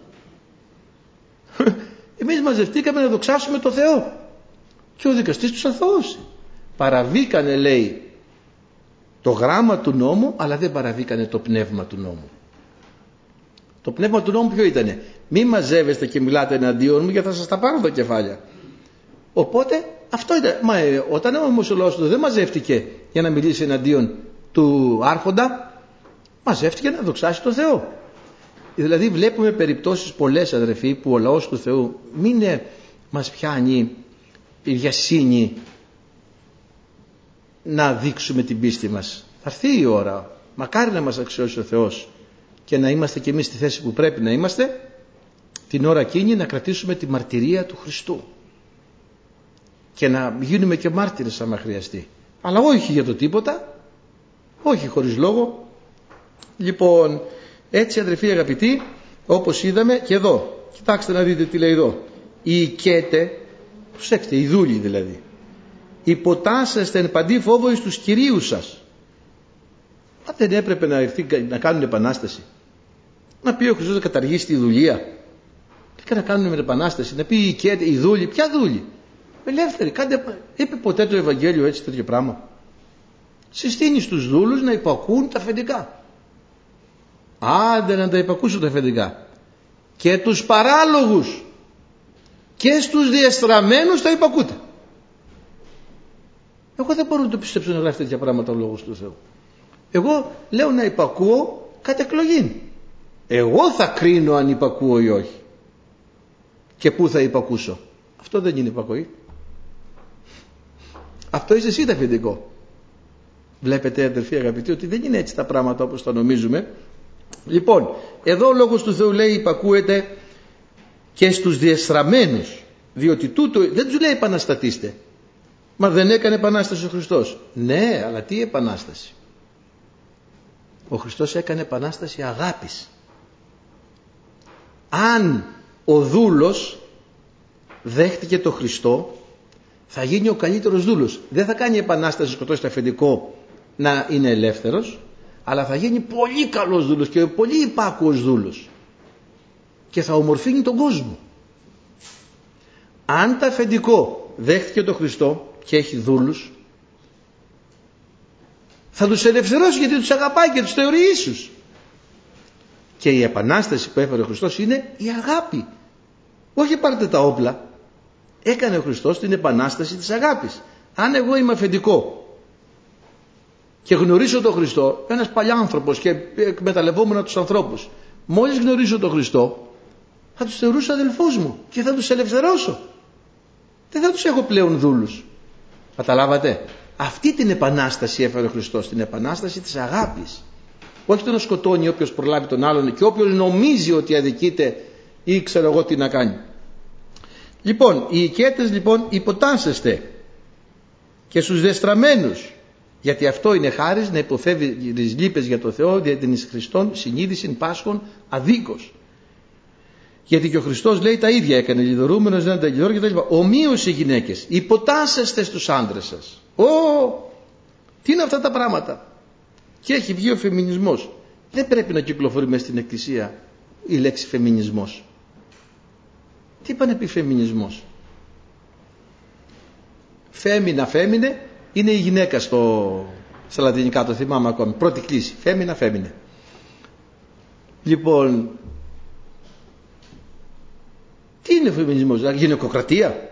Εμείς μαζευτήκαμε να δοξάσουμε το Θεό. Και ο δικαστής τους αθώωσε. Παραβήκανε, λέει, το γράμμα του νόμου, αλλά δεν παραβήκανε το πνεύμα του νόμου. Το πνεύμα του νόμου ποιο ήτανε? Μη μαζεύεστε και μιλάτε εναντίον μου, γιατί θα σας τα πάρω τα κεφάλια. Οπότε αυτό ήταν. Όταν όμως ο λαός του δεν μαζεύτηκε για να μιλήσει εναντίον του άρχοντα, μαζεύτηκε να δοξάσει το Θεό. Δηλαδή βλέπουμε περιπτώσεις πολλές, αδερφοί, που ο λαός του Θεού μην μας πιάνει η βιασύνη να δείξουμε την πίστη μας. Θα έρθει η ώρα, μακάρι να μας αξιώσει ο Θεός και να είμαστε κι εμείς στη θέση που πρέπει να είμαστε, την ώρα εκείνη να κρατήσουμε τη μαρτυρία του Χριστού και να γίνουμε και μάρτυρες άμα χρειαστεί, αλλά όχι για το τίποτα, όχι χωρίς λόγο. Λοιπόν, έτσι αδερφοί αγαπητοί, όπως είδαμε και εδώ, κοιτάξτε να δείτε τι λέει εδώ. Οι οικέτε, προσέξτε, οι δούλοι δηλαδή, υποτάσσεστε εν παντή φόβο εις τους κυρίους σας. Μα δεν έπρεπε να έρθει να κάνουν επανάσταση? Να πει ο Χριστός να καταργήσει τη δουλεία και να κάνουν επανάσταση? Να πει οι δούλοι, ποια δούλοι? Ελεύθεροι, είπε ποτέ το Ευαγγέλιο έτσι τέτοιο πράγμα? Συστήνει στους δούλους να υπακούν τα αφεντικά. Άντε να τα υπακούσουν τα αφεντικά. Και τους παράλογους και στους διεστραμμένους τα υπακούτε. Εγώ δεν μπορώ να το πιστέψω να γράφει τέτοια πράγματα ο Λόγος του Θεού. Εγώ λέω να υπακούω κατ' εκλογή. Εγώ θα κρίνω αν υπακούω ή όχι. Και πού θα υπακούσω? Αυτό δεν είναι υπακοή. Αυτό είσαι εσύ το αφεντικό. Βλέπετε αδερφοί αγαπητοί ότι δεν είναι έτσι τα πράγματα όπως τα νομίζουμε. Λοιπόν, εδώ ο Λόγος του Θεού λέει υπακούεται και στους διεστραμμένους, διότι τούτο δεν τους λέει επαναστατήστε. Μα δεν έκανε επανάσταση ο Χριστός? Ναι, αλλά τι επανάσταση? Ο Χριστός έκανε επανάσταση αγάπης. Αν ο δούλος δέχτηκε το Χριστό, θα γίνει ο καλύτερος δούλος. Δεν θα κάνει επανάσταση, σκοτώσει το αφεντικό να είναι ελεύθερος, αλλά θα γίνει πολύ καλός δούλος και πολύ υπάκουος δούλος και θα ομορφύνει τον κόσμο. Αν το αφεντικό δέχτηκε τον Χριστό και έχει δούλους, θα τους ελευθερώσει, γιατί τους αγαπάει και τους θεωρεί ίσους. Και η επανάσταση που έφερε ο Χριστός είναι η αγάπη. Όχι πάρτε τα όπλα. Έκανε ο Χριστός την επανάσταση της αγάπης. Αν εγώ είμαι αφεντικό και γνωρίσω τον Χριστό, ένας παλιάνθρωπος και εκμεταλλευόμενο τους ανθρώπους, μόλις γνωρίσω τον Χριστό, θα τους θεωρούσα αδελφούς μου και θα τους ελευθερώσω. Δεν θα τους έχω πλέον δούλους. Καταλάβατε? Αυτή την επανάσταση έφερε ο Χριστός, την επανάσταση της αγάπης. Όχι το να σκοτώνει όποιος προλάβει τον άλλον και όποιος νομίζει ότι αδικείται ή ξέρω εγώ τι να κάνει. Λοιπόν, οι οικέτες λοιπόν υποτάσσεστε και στους δεστραμμένους, γιατί αυτό είναι χάρις να υποφεύγει τις λύπες για το Θεό, δια την εις Χριστόν συνείδησιν πάσχων αδίκως. Γιατί και ο Χριστός λέει τα ίδια έκανε, λιδωρούμενος δεν ήταν λιδωρ κτλ. Ομοίως οι γυναίκες, υποτάσσεστε στους άντρες σας. Τι είναι αυτά τα πράγματα? Και έχει βγει ο φεμινισμός. Δεν πρέπει να κυκλοφορεί μέσα στην εκκλησία η λέξη φεμινισμός. Τι είπα να πει φεμινισμός? Φέμινε είναι η γυναίκα στα λατινικά, το θυμάμαι ακόμη. Πρώτη κλίση. Φέμινε. Λοιπόν, τι είναι φεμινισμός? Γυναικοκρατία?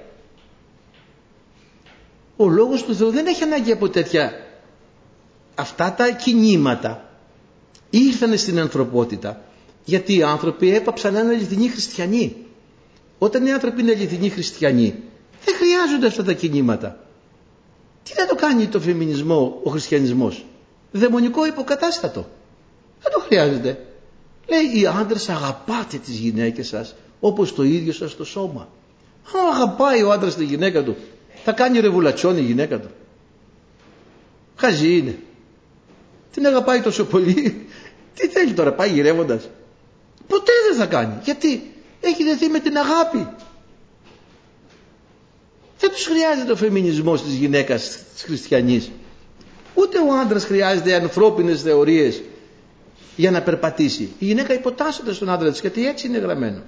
Ο Λόγος του Θεού δεν έχει ανάγκη από τέτοια. Αυτά τα κινήματα ήρθαν στην ανθρωπότητα γιατί οι άνθρωποι έπαψαν να είναι αληθινοί χριστιανοί. Όταν οι άνθρωποι είναι αληθινοί χριστιανοί, δεν χρειάζονται αυτά τα κινήματα. Τι να το κάνει το φεμινισμό ο χριστιανισμός? Δαιμονικό υποκατάστατο. Δεν το χρειάζεται. Λέει, οι άντρες αγαπάτε τις γυναίκες σας όπως το ίδιο σας το σώμα. Αν αγαπάει ο άντρας τη γυναίκα του, θα κάνει ρεβουλατσιόν η γυναίκα του? Χαζή είναι. Την αγαπάει τόσο πολύ, τι θέλει τώρα, πάει γυρεύοντας? Ποτέ δεν θα κάνει. Γιατί έχει δεθεί με την αγάπη. Δεν τους χρειάζεται ο φεμινισμός της γυναίκας της χριστιανής. Ούτε ο άντρας χρειάζεται ανθρώπινες θεωρίες για να περπατήσει. Η γυναίκα υποτάσσεται στον άντρα της, γιατί έτσι είναι γραμμένο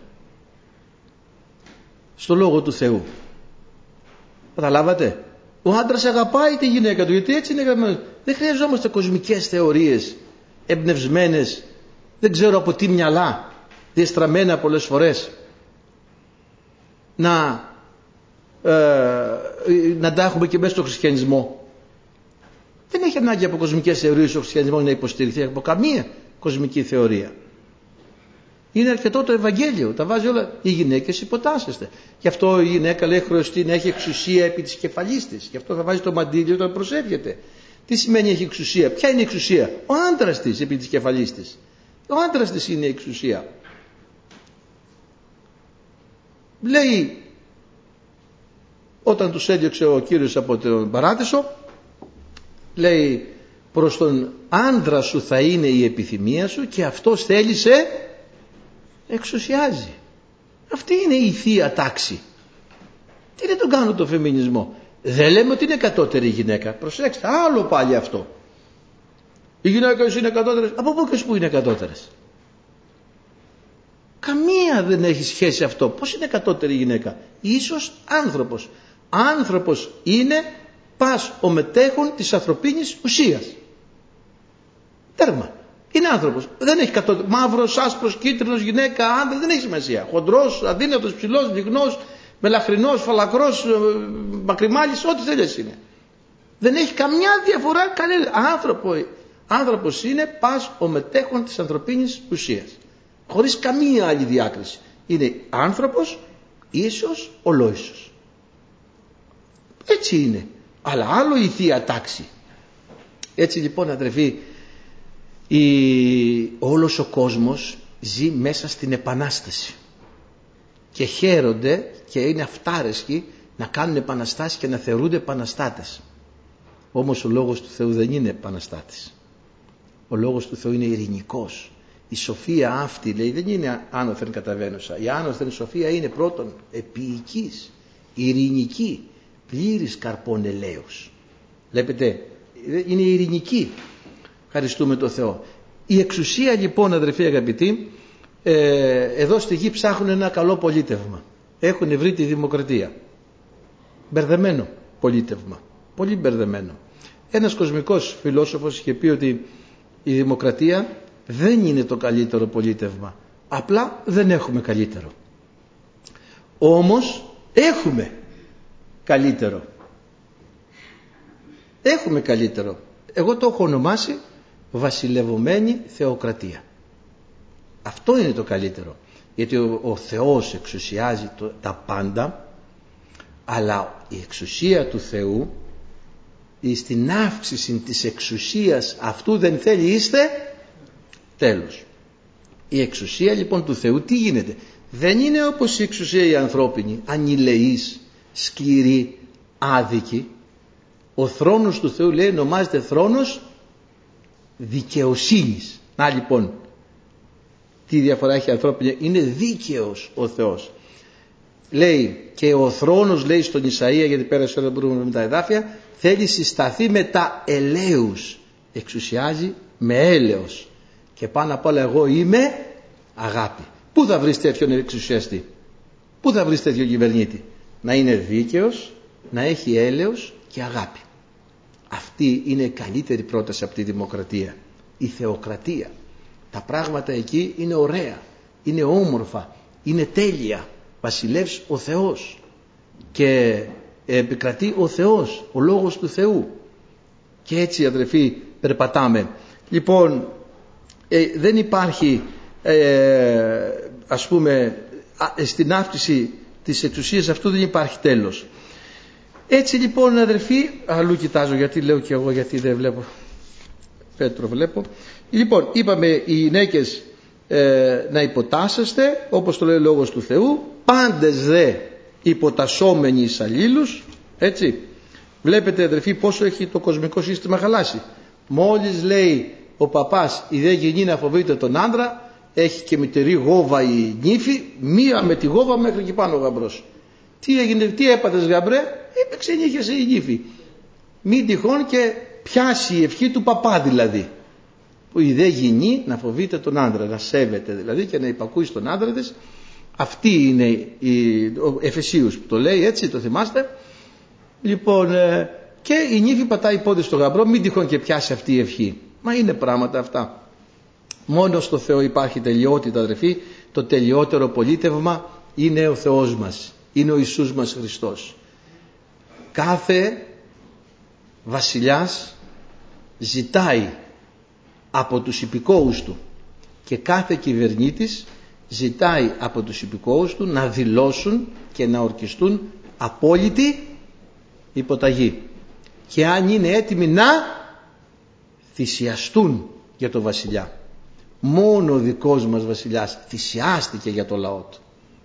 στο Λόγο του Θεού. Καταλάβατε? Ο άντρας αγαπάει τη γυναίκα του, γιατί έτσι είναι γραμμένο. Δεν χρειαζόμαστε κοσμικές θεωρίες εμπνευσμένες δεν ξέρω από τι μυαλά, διεστραμμένα πολλές φορές, να τα έχουμε και μέσα στο χριστιανισμό. Δεν έχει ανάγκη από κοσμικές θεωρίες ο χριστιανισμός να υποστηριχθεί από καμία κοσμική θεωρία. Είναι αρκετό το Ευαγγέλιο, τα βάζει όλα. Οι γυναίκες υποτάσσεστε. Γι' αυτό η γυναίκα λέει χρωστή να έχει εξουσία επί της κεφαλής της. Γι' αυτό θα βάζει το μαντίλιο όταν προσεύχεται. Τι σημαίνει έχει εξουσία? Ποια είναι η εξουσία? Ο άντρας της επί της κεφαλής της. Ο άντρας της είναι η εξουσία. Λέει, όταν τους έδιωξε ο Κύριος από τον παράδεισο, λέει, προς τον άντρα σου θα είναι η επιθυμία σου και αυτός θέλησε, εξουσιάζει. Αυτή είναι η θεία τάξη. Τι δεν τον κάνω το φεμινισμό? Δεν λέμε ότι είναι κατώτερη η γυναίκα. Προσέξτε, άλλο πάλι αυτό. Οι γυναίκες είναι κατώτερες. Από πού και πού είναι κατώτερες? Καμία δεν έχει σχέση αυτό. Πώς είναι κατώτερη η γυναίκα? Ίσως άνθρωπος. Άνθρωπος είναι πας ο μετέχων της ανθρωπίνης ουσίας. Τέρμα. Είναι άνθρωπος. Δεν έχει κατώτερο. Μαύρος, άσπρος, κίτρινος, γυναίκα, άντρα, δεν έχει σημασία. Χοντρός, αδύνατος, ψηλός, λιγνός, μελαχρινός, φαλακρός, μακριμάλης, ό,τι θέλεις είναι. Δεν έχει καμιά διαφορά κανένα. Άνθρωπος είναι πας ο μετέχων της ανθρωπίνης ουσίας. Χωρίς καμία άλλη διάκριση. Είναι άνθρωπος, ίσος, ολόισος. Έτσι είναι. Αλλά άλλο η θεία τάξη. Έτσι λοιπόν, αδερφοί, όλος ο κόσμος ζει μέσα στην Επανάσταση και χαίρονται και είναι αυτάρεσκοι να κάνουν επαναστάσεις και να θεωρούνται επαναστάτες. Όμως ο Λόγος του Θεού δεν είναι επαναστάτης. Ο Λόγος του Θεού είναι ειρηνικός. Η σοφία αυτή, λέει, δεν είναι άνωθεν καταβαίνουσα. Η άνωθεν σοφία είναι πρώτον επίοικης, ειρηνική, πλήρης καρπών ελαίος. Βλέπετε, είναι ειρηνική. Ευχαριστούμε τον Θεό. Η εξουσία λοιπόν, αδερφοί αγαπητοί, εδώ στη γη ψάχνουν ένα καλό πολίτευμα. Έχουν βρει τη δημοκρατία. μπερδεμένο πολίτευμα. Πολύ μπερδεμένο. Ένας κοσμικός φιλόσοφος είχε πει ότι η δημοκρατία δεν είναι το καλύτερο πολίτευμα. Απλά δεν έχουμε καλύτερο. Όμως έχουμε καλύτερο. Έχουμε καλύτερο. Εγώ το έχω ονομάσει βασιλευωμένη θεοκρατία. Αυτό είναι το καλύτερο. Γιατί ο Θεός εξουσιάζει τα πάντα, αλλά η εξουσία του Θεού στην αύξηση της εξουσίας αυτού δεν θέλει είστε τέλος. Η εξουσία λοιπόν του Θεού τι γίνεται? Δεν είναι όπως η εξουσία η ανθρώπινη, ανηλεής, σκληρή, άδικη. Ο θρόνος του Θεού λέει ονομάζεται θρόνος δικαιοσύνης. Να λοιπόν, τι διαφορά έχει η ανθρώπινη? Είναι δίκαιος ο Θεός. Λέει και ο θρόνος, λέει στον Ισαΐα, γιατί πέρασε ώρα μπορούμε με τα εδάφια, θέλει συσταθεί με τα ελέους. Εξουσιάζει με έλεος. Και πάνω απ' όλα εγώ είμαι αγάπη. Πού θα βρεις τέτοιον εξουσιαστή? Πού θα βρεις τέτοιο κυβερνήτη? Να είναι δίκαιος, να έχει έλεος και αγάπη. Αυτή είναι η καλύτερη πρόταση από τη δημοκρατία. Η θεοκρατία. Τα πράγματα εκεί είναι ωραία, είναι όμορφα, είναι τέλεια. Βασιλεύς ο Θεός και επικρατεί ο Θεός, ο Λόγος του Θεού. Και έτσι αδερφοί περπατάμε. Λοιπόν, δεν υπάρχει ας πούμε στην αύξηση της εξουσίας αυτού δεν υπάρχει τέλος. Έτσι λοιπόν αδερφοί, αλλού κοιτάζω γιατί λέω και εγώ, γιατί δεν βλέπω, Πέτρο βλέπω. Λοιπόν, είπαμε οι γυναίκες να υποτάσσεστε όπως το λέει ο Λόγος του Θεού, πάντες δε υποτασσόμενοι εις αλλήλους. Έτσι βλέπετε αδερφοί πόσο έχει το κοσμικό σύστημα χαλάσει. Μόλις λέει ο παπάς η δε γυνή να φοβείται τον άντρα, έχει και μητερή γόβα η νύφη, μία με τη γόβα μέχρι εκεί πάνω ο γαμπρός. Τι έγινε, τι έπαθες γαμπρέ? Είπε ξενύχιασε η νύφη. Μην τυχόν και πιάσει η ευχή του παπά δηλαδή. Που η δε γυνή να φοβείται τον άντρα, να σέβεται δηλαδή και να υπακούει στον άντρα της. Αυτή είναι ο Εφεσίους που το λέει, έτσι το θυμάστε. Λοιπόν, και η νύφη πατάει πόδι στο γαμπρό, μην τυχόν και πιάσει αυτή η ευχή. Μα είναι πράγματα αυτά. Μόνο στο Θεό υπάρχει τελειότητα αδερφοί. Το τελειότερο πολίτευμα είναι ο Θεός μας, είναι ο Ιησούς μας Χριστός. Κάθε βασιλιάς ζητάει από τους υπηκόους του και κάθε κυβερνήτης ζητάει από τους υπηκόους του να δηλώσουν και να ορκιστούν απόλυτη υποταγή και αν είναι έτοιμοι να θυσιαστούν για το βασιλιά. Μόνο ο δικός μας βασιλιάς θυσιάστηκε για το λαό του.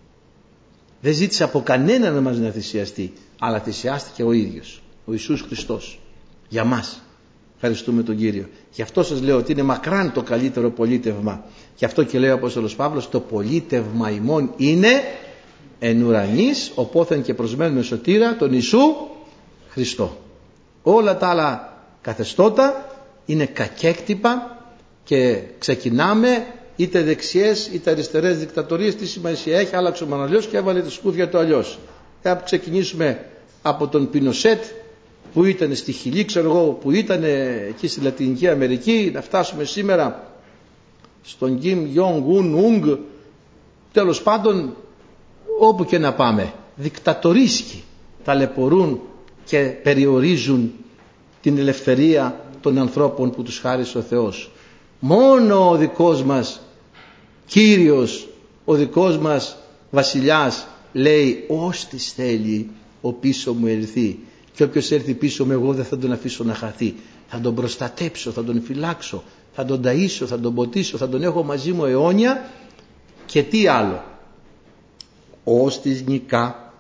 Δεν ζήτησε από κανέναν μας να θυσιαστεί, αλλά θυσιάστηκε ο ίδιος, ο Ιησούς Χριστός, για μας. Ευχαριστούμε τον Κύριο. Γι' αυτό σας λέω ότι είναι μακράν το καλύτερο πολίτευμα. Γι' αυτό και λέει ο Απόστολος Παύλος, το πολίτευμα ημών είναι εν ουρανής, οπόθεν και προσμένουμε σωτήρα τον Ιησού Χριστό. Όλα τα άλλα καθεστώτα είναι κακέκτυπα και ξεκινάμε είτε δεξιές είτε αριστερές δικτατορίες. Τι σημασία έχει? Άλλαξε ο Μανολιός και έβαλε τη σκούφια του αλλιώς. Θα ξεκινήσουμε από τον Πινοσέτ που ήταν στη Χιλή, ξέρω εγώ, που ήταν εκεί στη Λατινική Αμερική, να φτάσουμε σήμερα στον Κιμ Γιονγκ Ουν, τέλος πάντων όπου και να πάμε. Δικτατορίσκοι ταλαιπωρούν και περιορίζουν την ελευθερία των ανθρώπων που τους χάρισε ο Θεός. Μόνο ο δικός μας Κύριος, ο δικός μας βασιλιάς λέει όστις θέλει ο πίσω μου ελθεί και όποιος έρθει πίσω μου εγώ δεν θα τον αφήσω να χαθεί. Θα τον προστατέψω, θα τον φυλάξω, θα τον ταΐσω, θα τον ποτίσω, θα τον έχω μαζί μου αιώνια. Και τι άλλο? Όστις νικά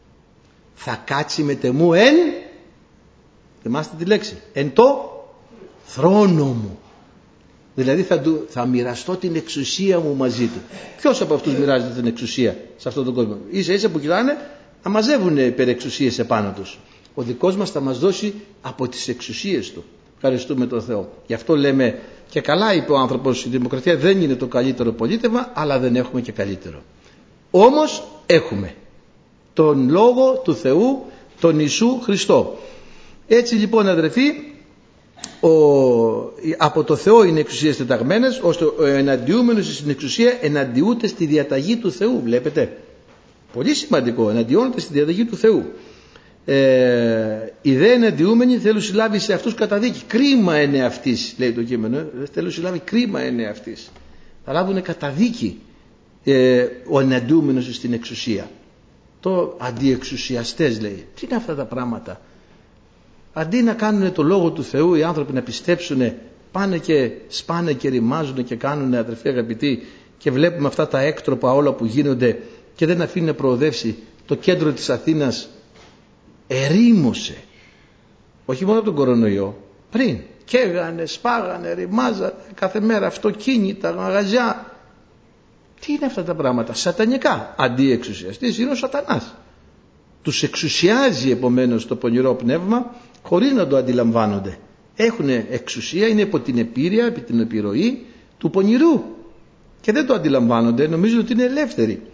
θα κάτσει με τεμού εν, θυμάστε τη λέξη, εν το θρόνο μου. Δηλαδή θα μοιραστώ την εξουσία μου μαζί του. Ποιος από αυτούς μοιράζεται την εξουσία σε αυτόν τον κόσμο? Ίσα ίσα που κοιτάνε να μαζεύουν υπερεξουσίες επάνω τους. Ο δικός μας θα μας δώσει από τις εξουσίες του. Ευχαριστούμε τον Θεό. Γι' αυτό λέμε, και καλά είπε ο άνθρωπος, η δημοκρατία δεν είναι το καλύτερο πολίτευμα, αλλά δεν έχουμε και καλύτερο. Όμως έχουμε τον Λόγο του Θεού τον Ιησού Χριστό. Έτσι λοιπόν αδερφοί, από το Θεό είναι εξουσίες τεταγμένες, ώστε ο εναντιούμενος στην εξουσία εναντιούται στη διαταγή του Θεού. Βλέπετε, πολύ σημαντικό, εναντιώνεται στη διαταγή του Θεού. Οι δε εναντιούμενοι θέλουν συλλάβει σε αυτούς καταδίκη. Κρίμα είναι αυτής, λέει το κείμενο, θέλουν συλλάβει, κρίμα είναι αυτής. Θα λάβουν καταδίκη ο εναντιούμενος στην εξουσία. Το αντιεξουσιαστές λέει. Τι είναι αυτά τα πράγματα? Αντί να κάνουν το λόγο του Θεού οι άνθρωποι να πιστέψουν, πάνε και σπάνε και ρημάζουν και κάνουν, αδερφοί αγαπητοί, και βλέπουμε αυτά τα έκτροπα όλα που γίνονται και δεν αφήνουν να προοδεύσει. Το κέντρο της Αθήνας ερήμωσε, όχι μόνο από τον κορονοϊό, πριν καίγανε, σπάγανε, ρημάζανε κάθε μέρα, αυτοκίνητα, μαγαζιά. Τι είναι αυτά τα πράγματα? Σατανικά. Αντιεξουσιαστής είναι ο σατανάς. Τους εξουσιάζει επομένως το πονηρό πνεύμα χωρίς να το αντιλαμβάνονται. Έχουν εξουσία, είναι υπό την επίρρεια, επί την επιρροή του πονηρού και δεν το αντιλαμβάνονται, νομίζουν ότι είναι ελεύθεροι.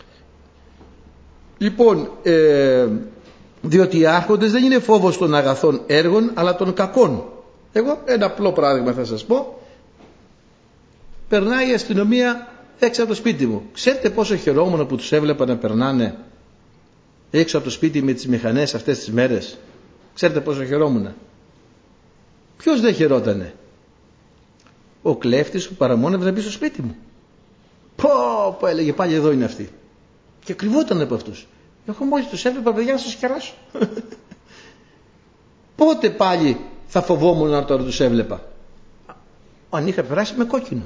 Λοιπόν, διότι οι άρχοντες δεν είναι φόβος των αγαθών έργων αλλά των κακών. Εγώ ένα απλό παράδειγμα θα σας πω. Περνάει η αστυνομία έξω από το σπίτι μου. Ξέρετε πόσο χαιρόμουν που τους έβλεπα να περνάνε έξω από το σπίτι με τις μηχανές αυτές τις μέρες? Ξέρετε πόσο χαιρόμουν? Ποιος δεν χαιρότανε? Ο κλέφτης που παραμόνευε να μπει στο σπίτι μου. Πω έλεγε, πάλι εδώ είναι αυτοί. Και κρυβόταν από αυτούς. Εγώ μόλις τους έβλεπα, παιδιά, να σας κεράσω. Πότε πάλι θα φοβόμουν να τώρα τους έβλεπα? Αν είχα περάσει με κόκκινο.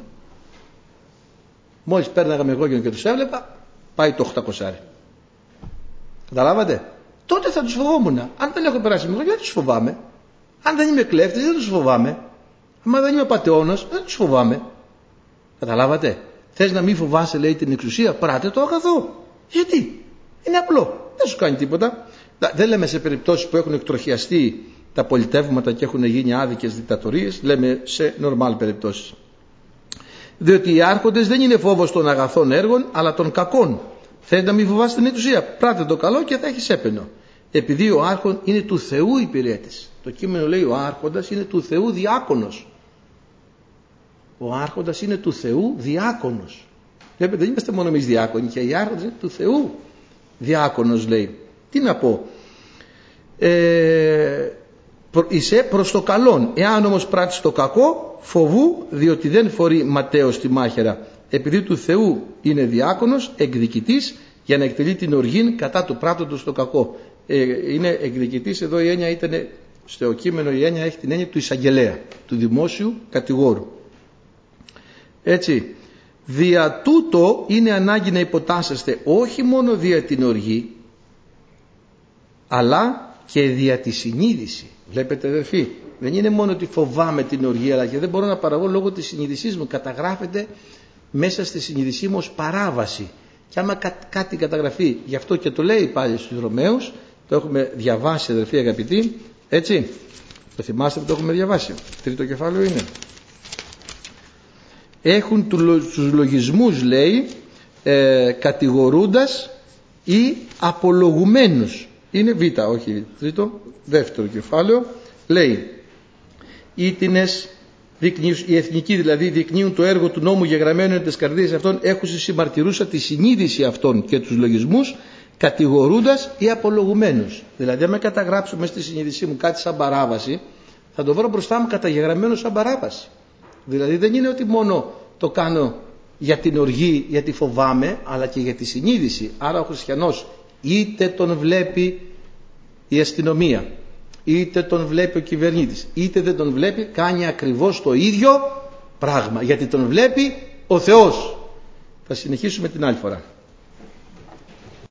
Μόλις πέρναγα με κόκκινο και τους έβλεπα, πάει το 800. Καταλάβατε? Τότε θα τους φοβόμουν. Αν δεν έχω περάσει με κόκκινο, δεν τους φοβάμαι. Αν δεν είμαι κλέφτης, δεν τους φοβάμαι. Αν δεν είμαι πατεώνας, δεν τους φοβάμαι. Καταλάβατε? Θες να μην φοβάσαι, λέει, την εξουσία? Πράτε το αγαθό. Γιατί? Είναι απλό. Δεν σου κάνει τίποτα. Δεν λέμε σε περιπτώσεις που έχουν εκτροχιαστεί τα πολιτεύματα και έχουν γίνει άδικες δικτατορίες. Λέμε σε νορμάλ περιπτώσεις. Διότι οι άρχοντες δεν είναι φόβος των αγαθών έργων αλλά των κακών. Θέλετε να μην φοβάστε την εξουσία? Πράτε το καλό και θα έχεις έπαινο. Επειδή ο άρχον είναι του Θεού υπηρέτης. Το κείμενο λέει ο άρχοντας είναι του Θεού διάκονος. Ο άρχοντας είναι του Θεού διάκονος. Βλέπετε, δεν είμαστε μόνο εμείς διάκονοι, και οι άρχοντες είναι του Θεού διάκονος, λέει. Τι να πω? Είσαι προς το καλόν. Εάν όμως πράττεις το κακό, φοβού, διότι δεν φορεί ματέος στη μάχαιρα. Επειδή του Θεού είναι διάκονος, εκδικητής, για να εκτελεί την οργήν κατά του πράττοντος το κακό. Είναι εκδικητής, εδώ η έννοια ήταν, στο κείμενο η έννοια έχει την έννοια του εισαγγελέα, του δημόσιου κατηγόρου. Έτσι, δια τούτο είναι ανάγκη να υποτάσσεστε όχι μόνο δια την οργή, αλλά και δια τη συνείδηση. Βλέπετε, αδερφοί, δεν είναι μόνο ότι φοβάμαι την οργή, αλλά και δεν μπορώ να παραγώ λόγω της συνείδησής μου. Καταγράφεται μέσα στη συνείδησή μου ως παράβαση. Και άμα κάτι καταγραφεί, γι' αυτό και το λέει πάλι στους Ρωμαίους, το έχουμε διαβάσει, αδερφοί αγαπητοί, έτσι, το θυμάστε που το έχουμε διαβάσει, τρίτο κεφάλαιο είναι. Έχουν τους λογισμούς, λέει, κατηγορούντας ή απολογουμένους. Είναι β, όχι τρίτο, δεύτερο κεφάλαιο, λέει, ήτινες, οι εθνικοί δηλαδή δεικνύουν το έργο του νόμου γεγραμμένο εν τες καρδίες αυτών, έχουν συμμαρτυρούσα τη συνείδηση αυτών και τους λογισμούς, κατηγορούντας ή απολογουμένους. Δηλαδή, αν με καταγράψουμε στη συνείδησή μου κάτι σαν παράβαση, θα το βρω μπροστά μου καταγεγραμμένο σαν παράβαση. Δηλαδή, δεν είναι ότι μόνο το κάνω για την οργή, γιατί φοβάμαι, αλλά και για τη συνείδηση. Άρα, ο χριστιανός είτε τον βλέπει η αστυνομία, είτε τον βλέπει ο κυβερνήτης, είτε δεν τον βλέπει, κάνει ακριβώς το ίδιο πράγμα, γιατί τον βλέπει ο Θεός. Θα συνεχίσουμε την άλλη φορά.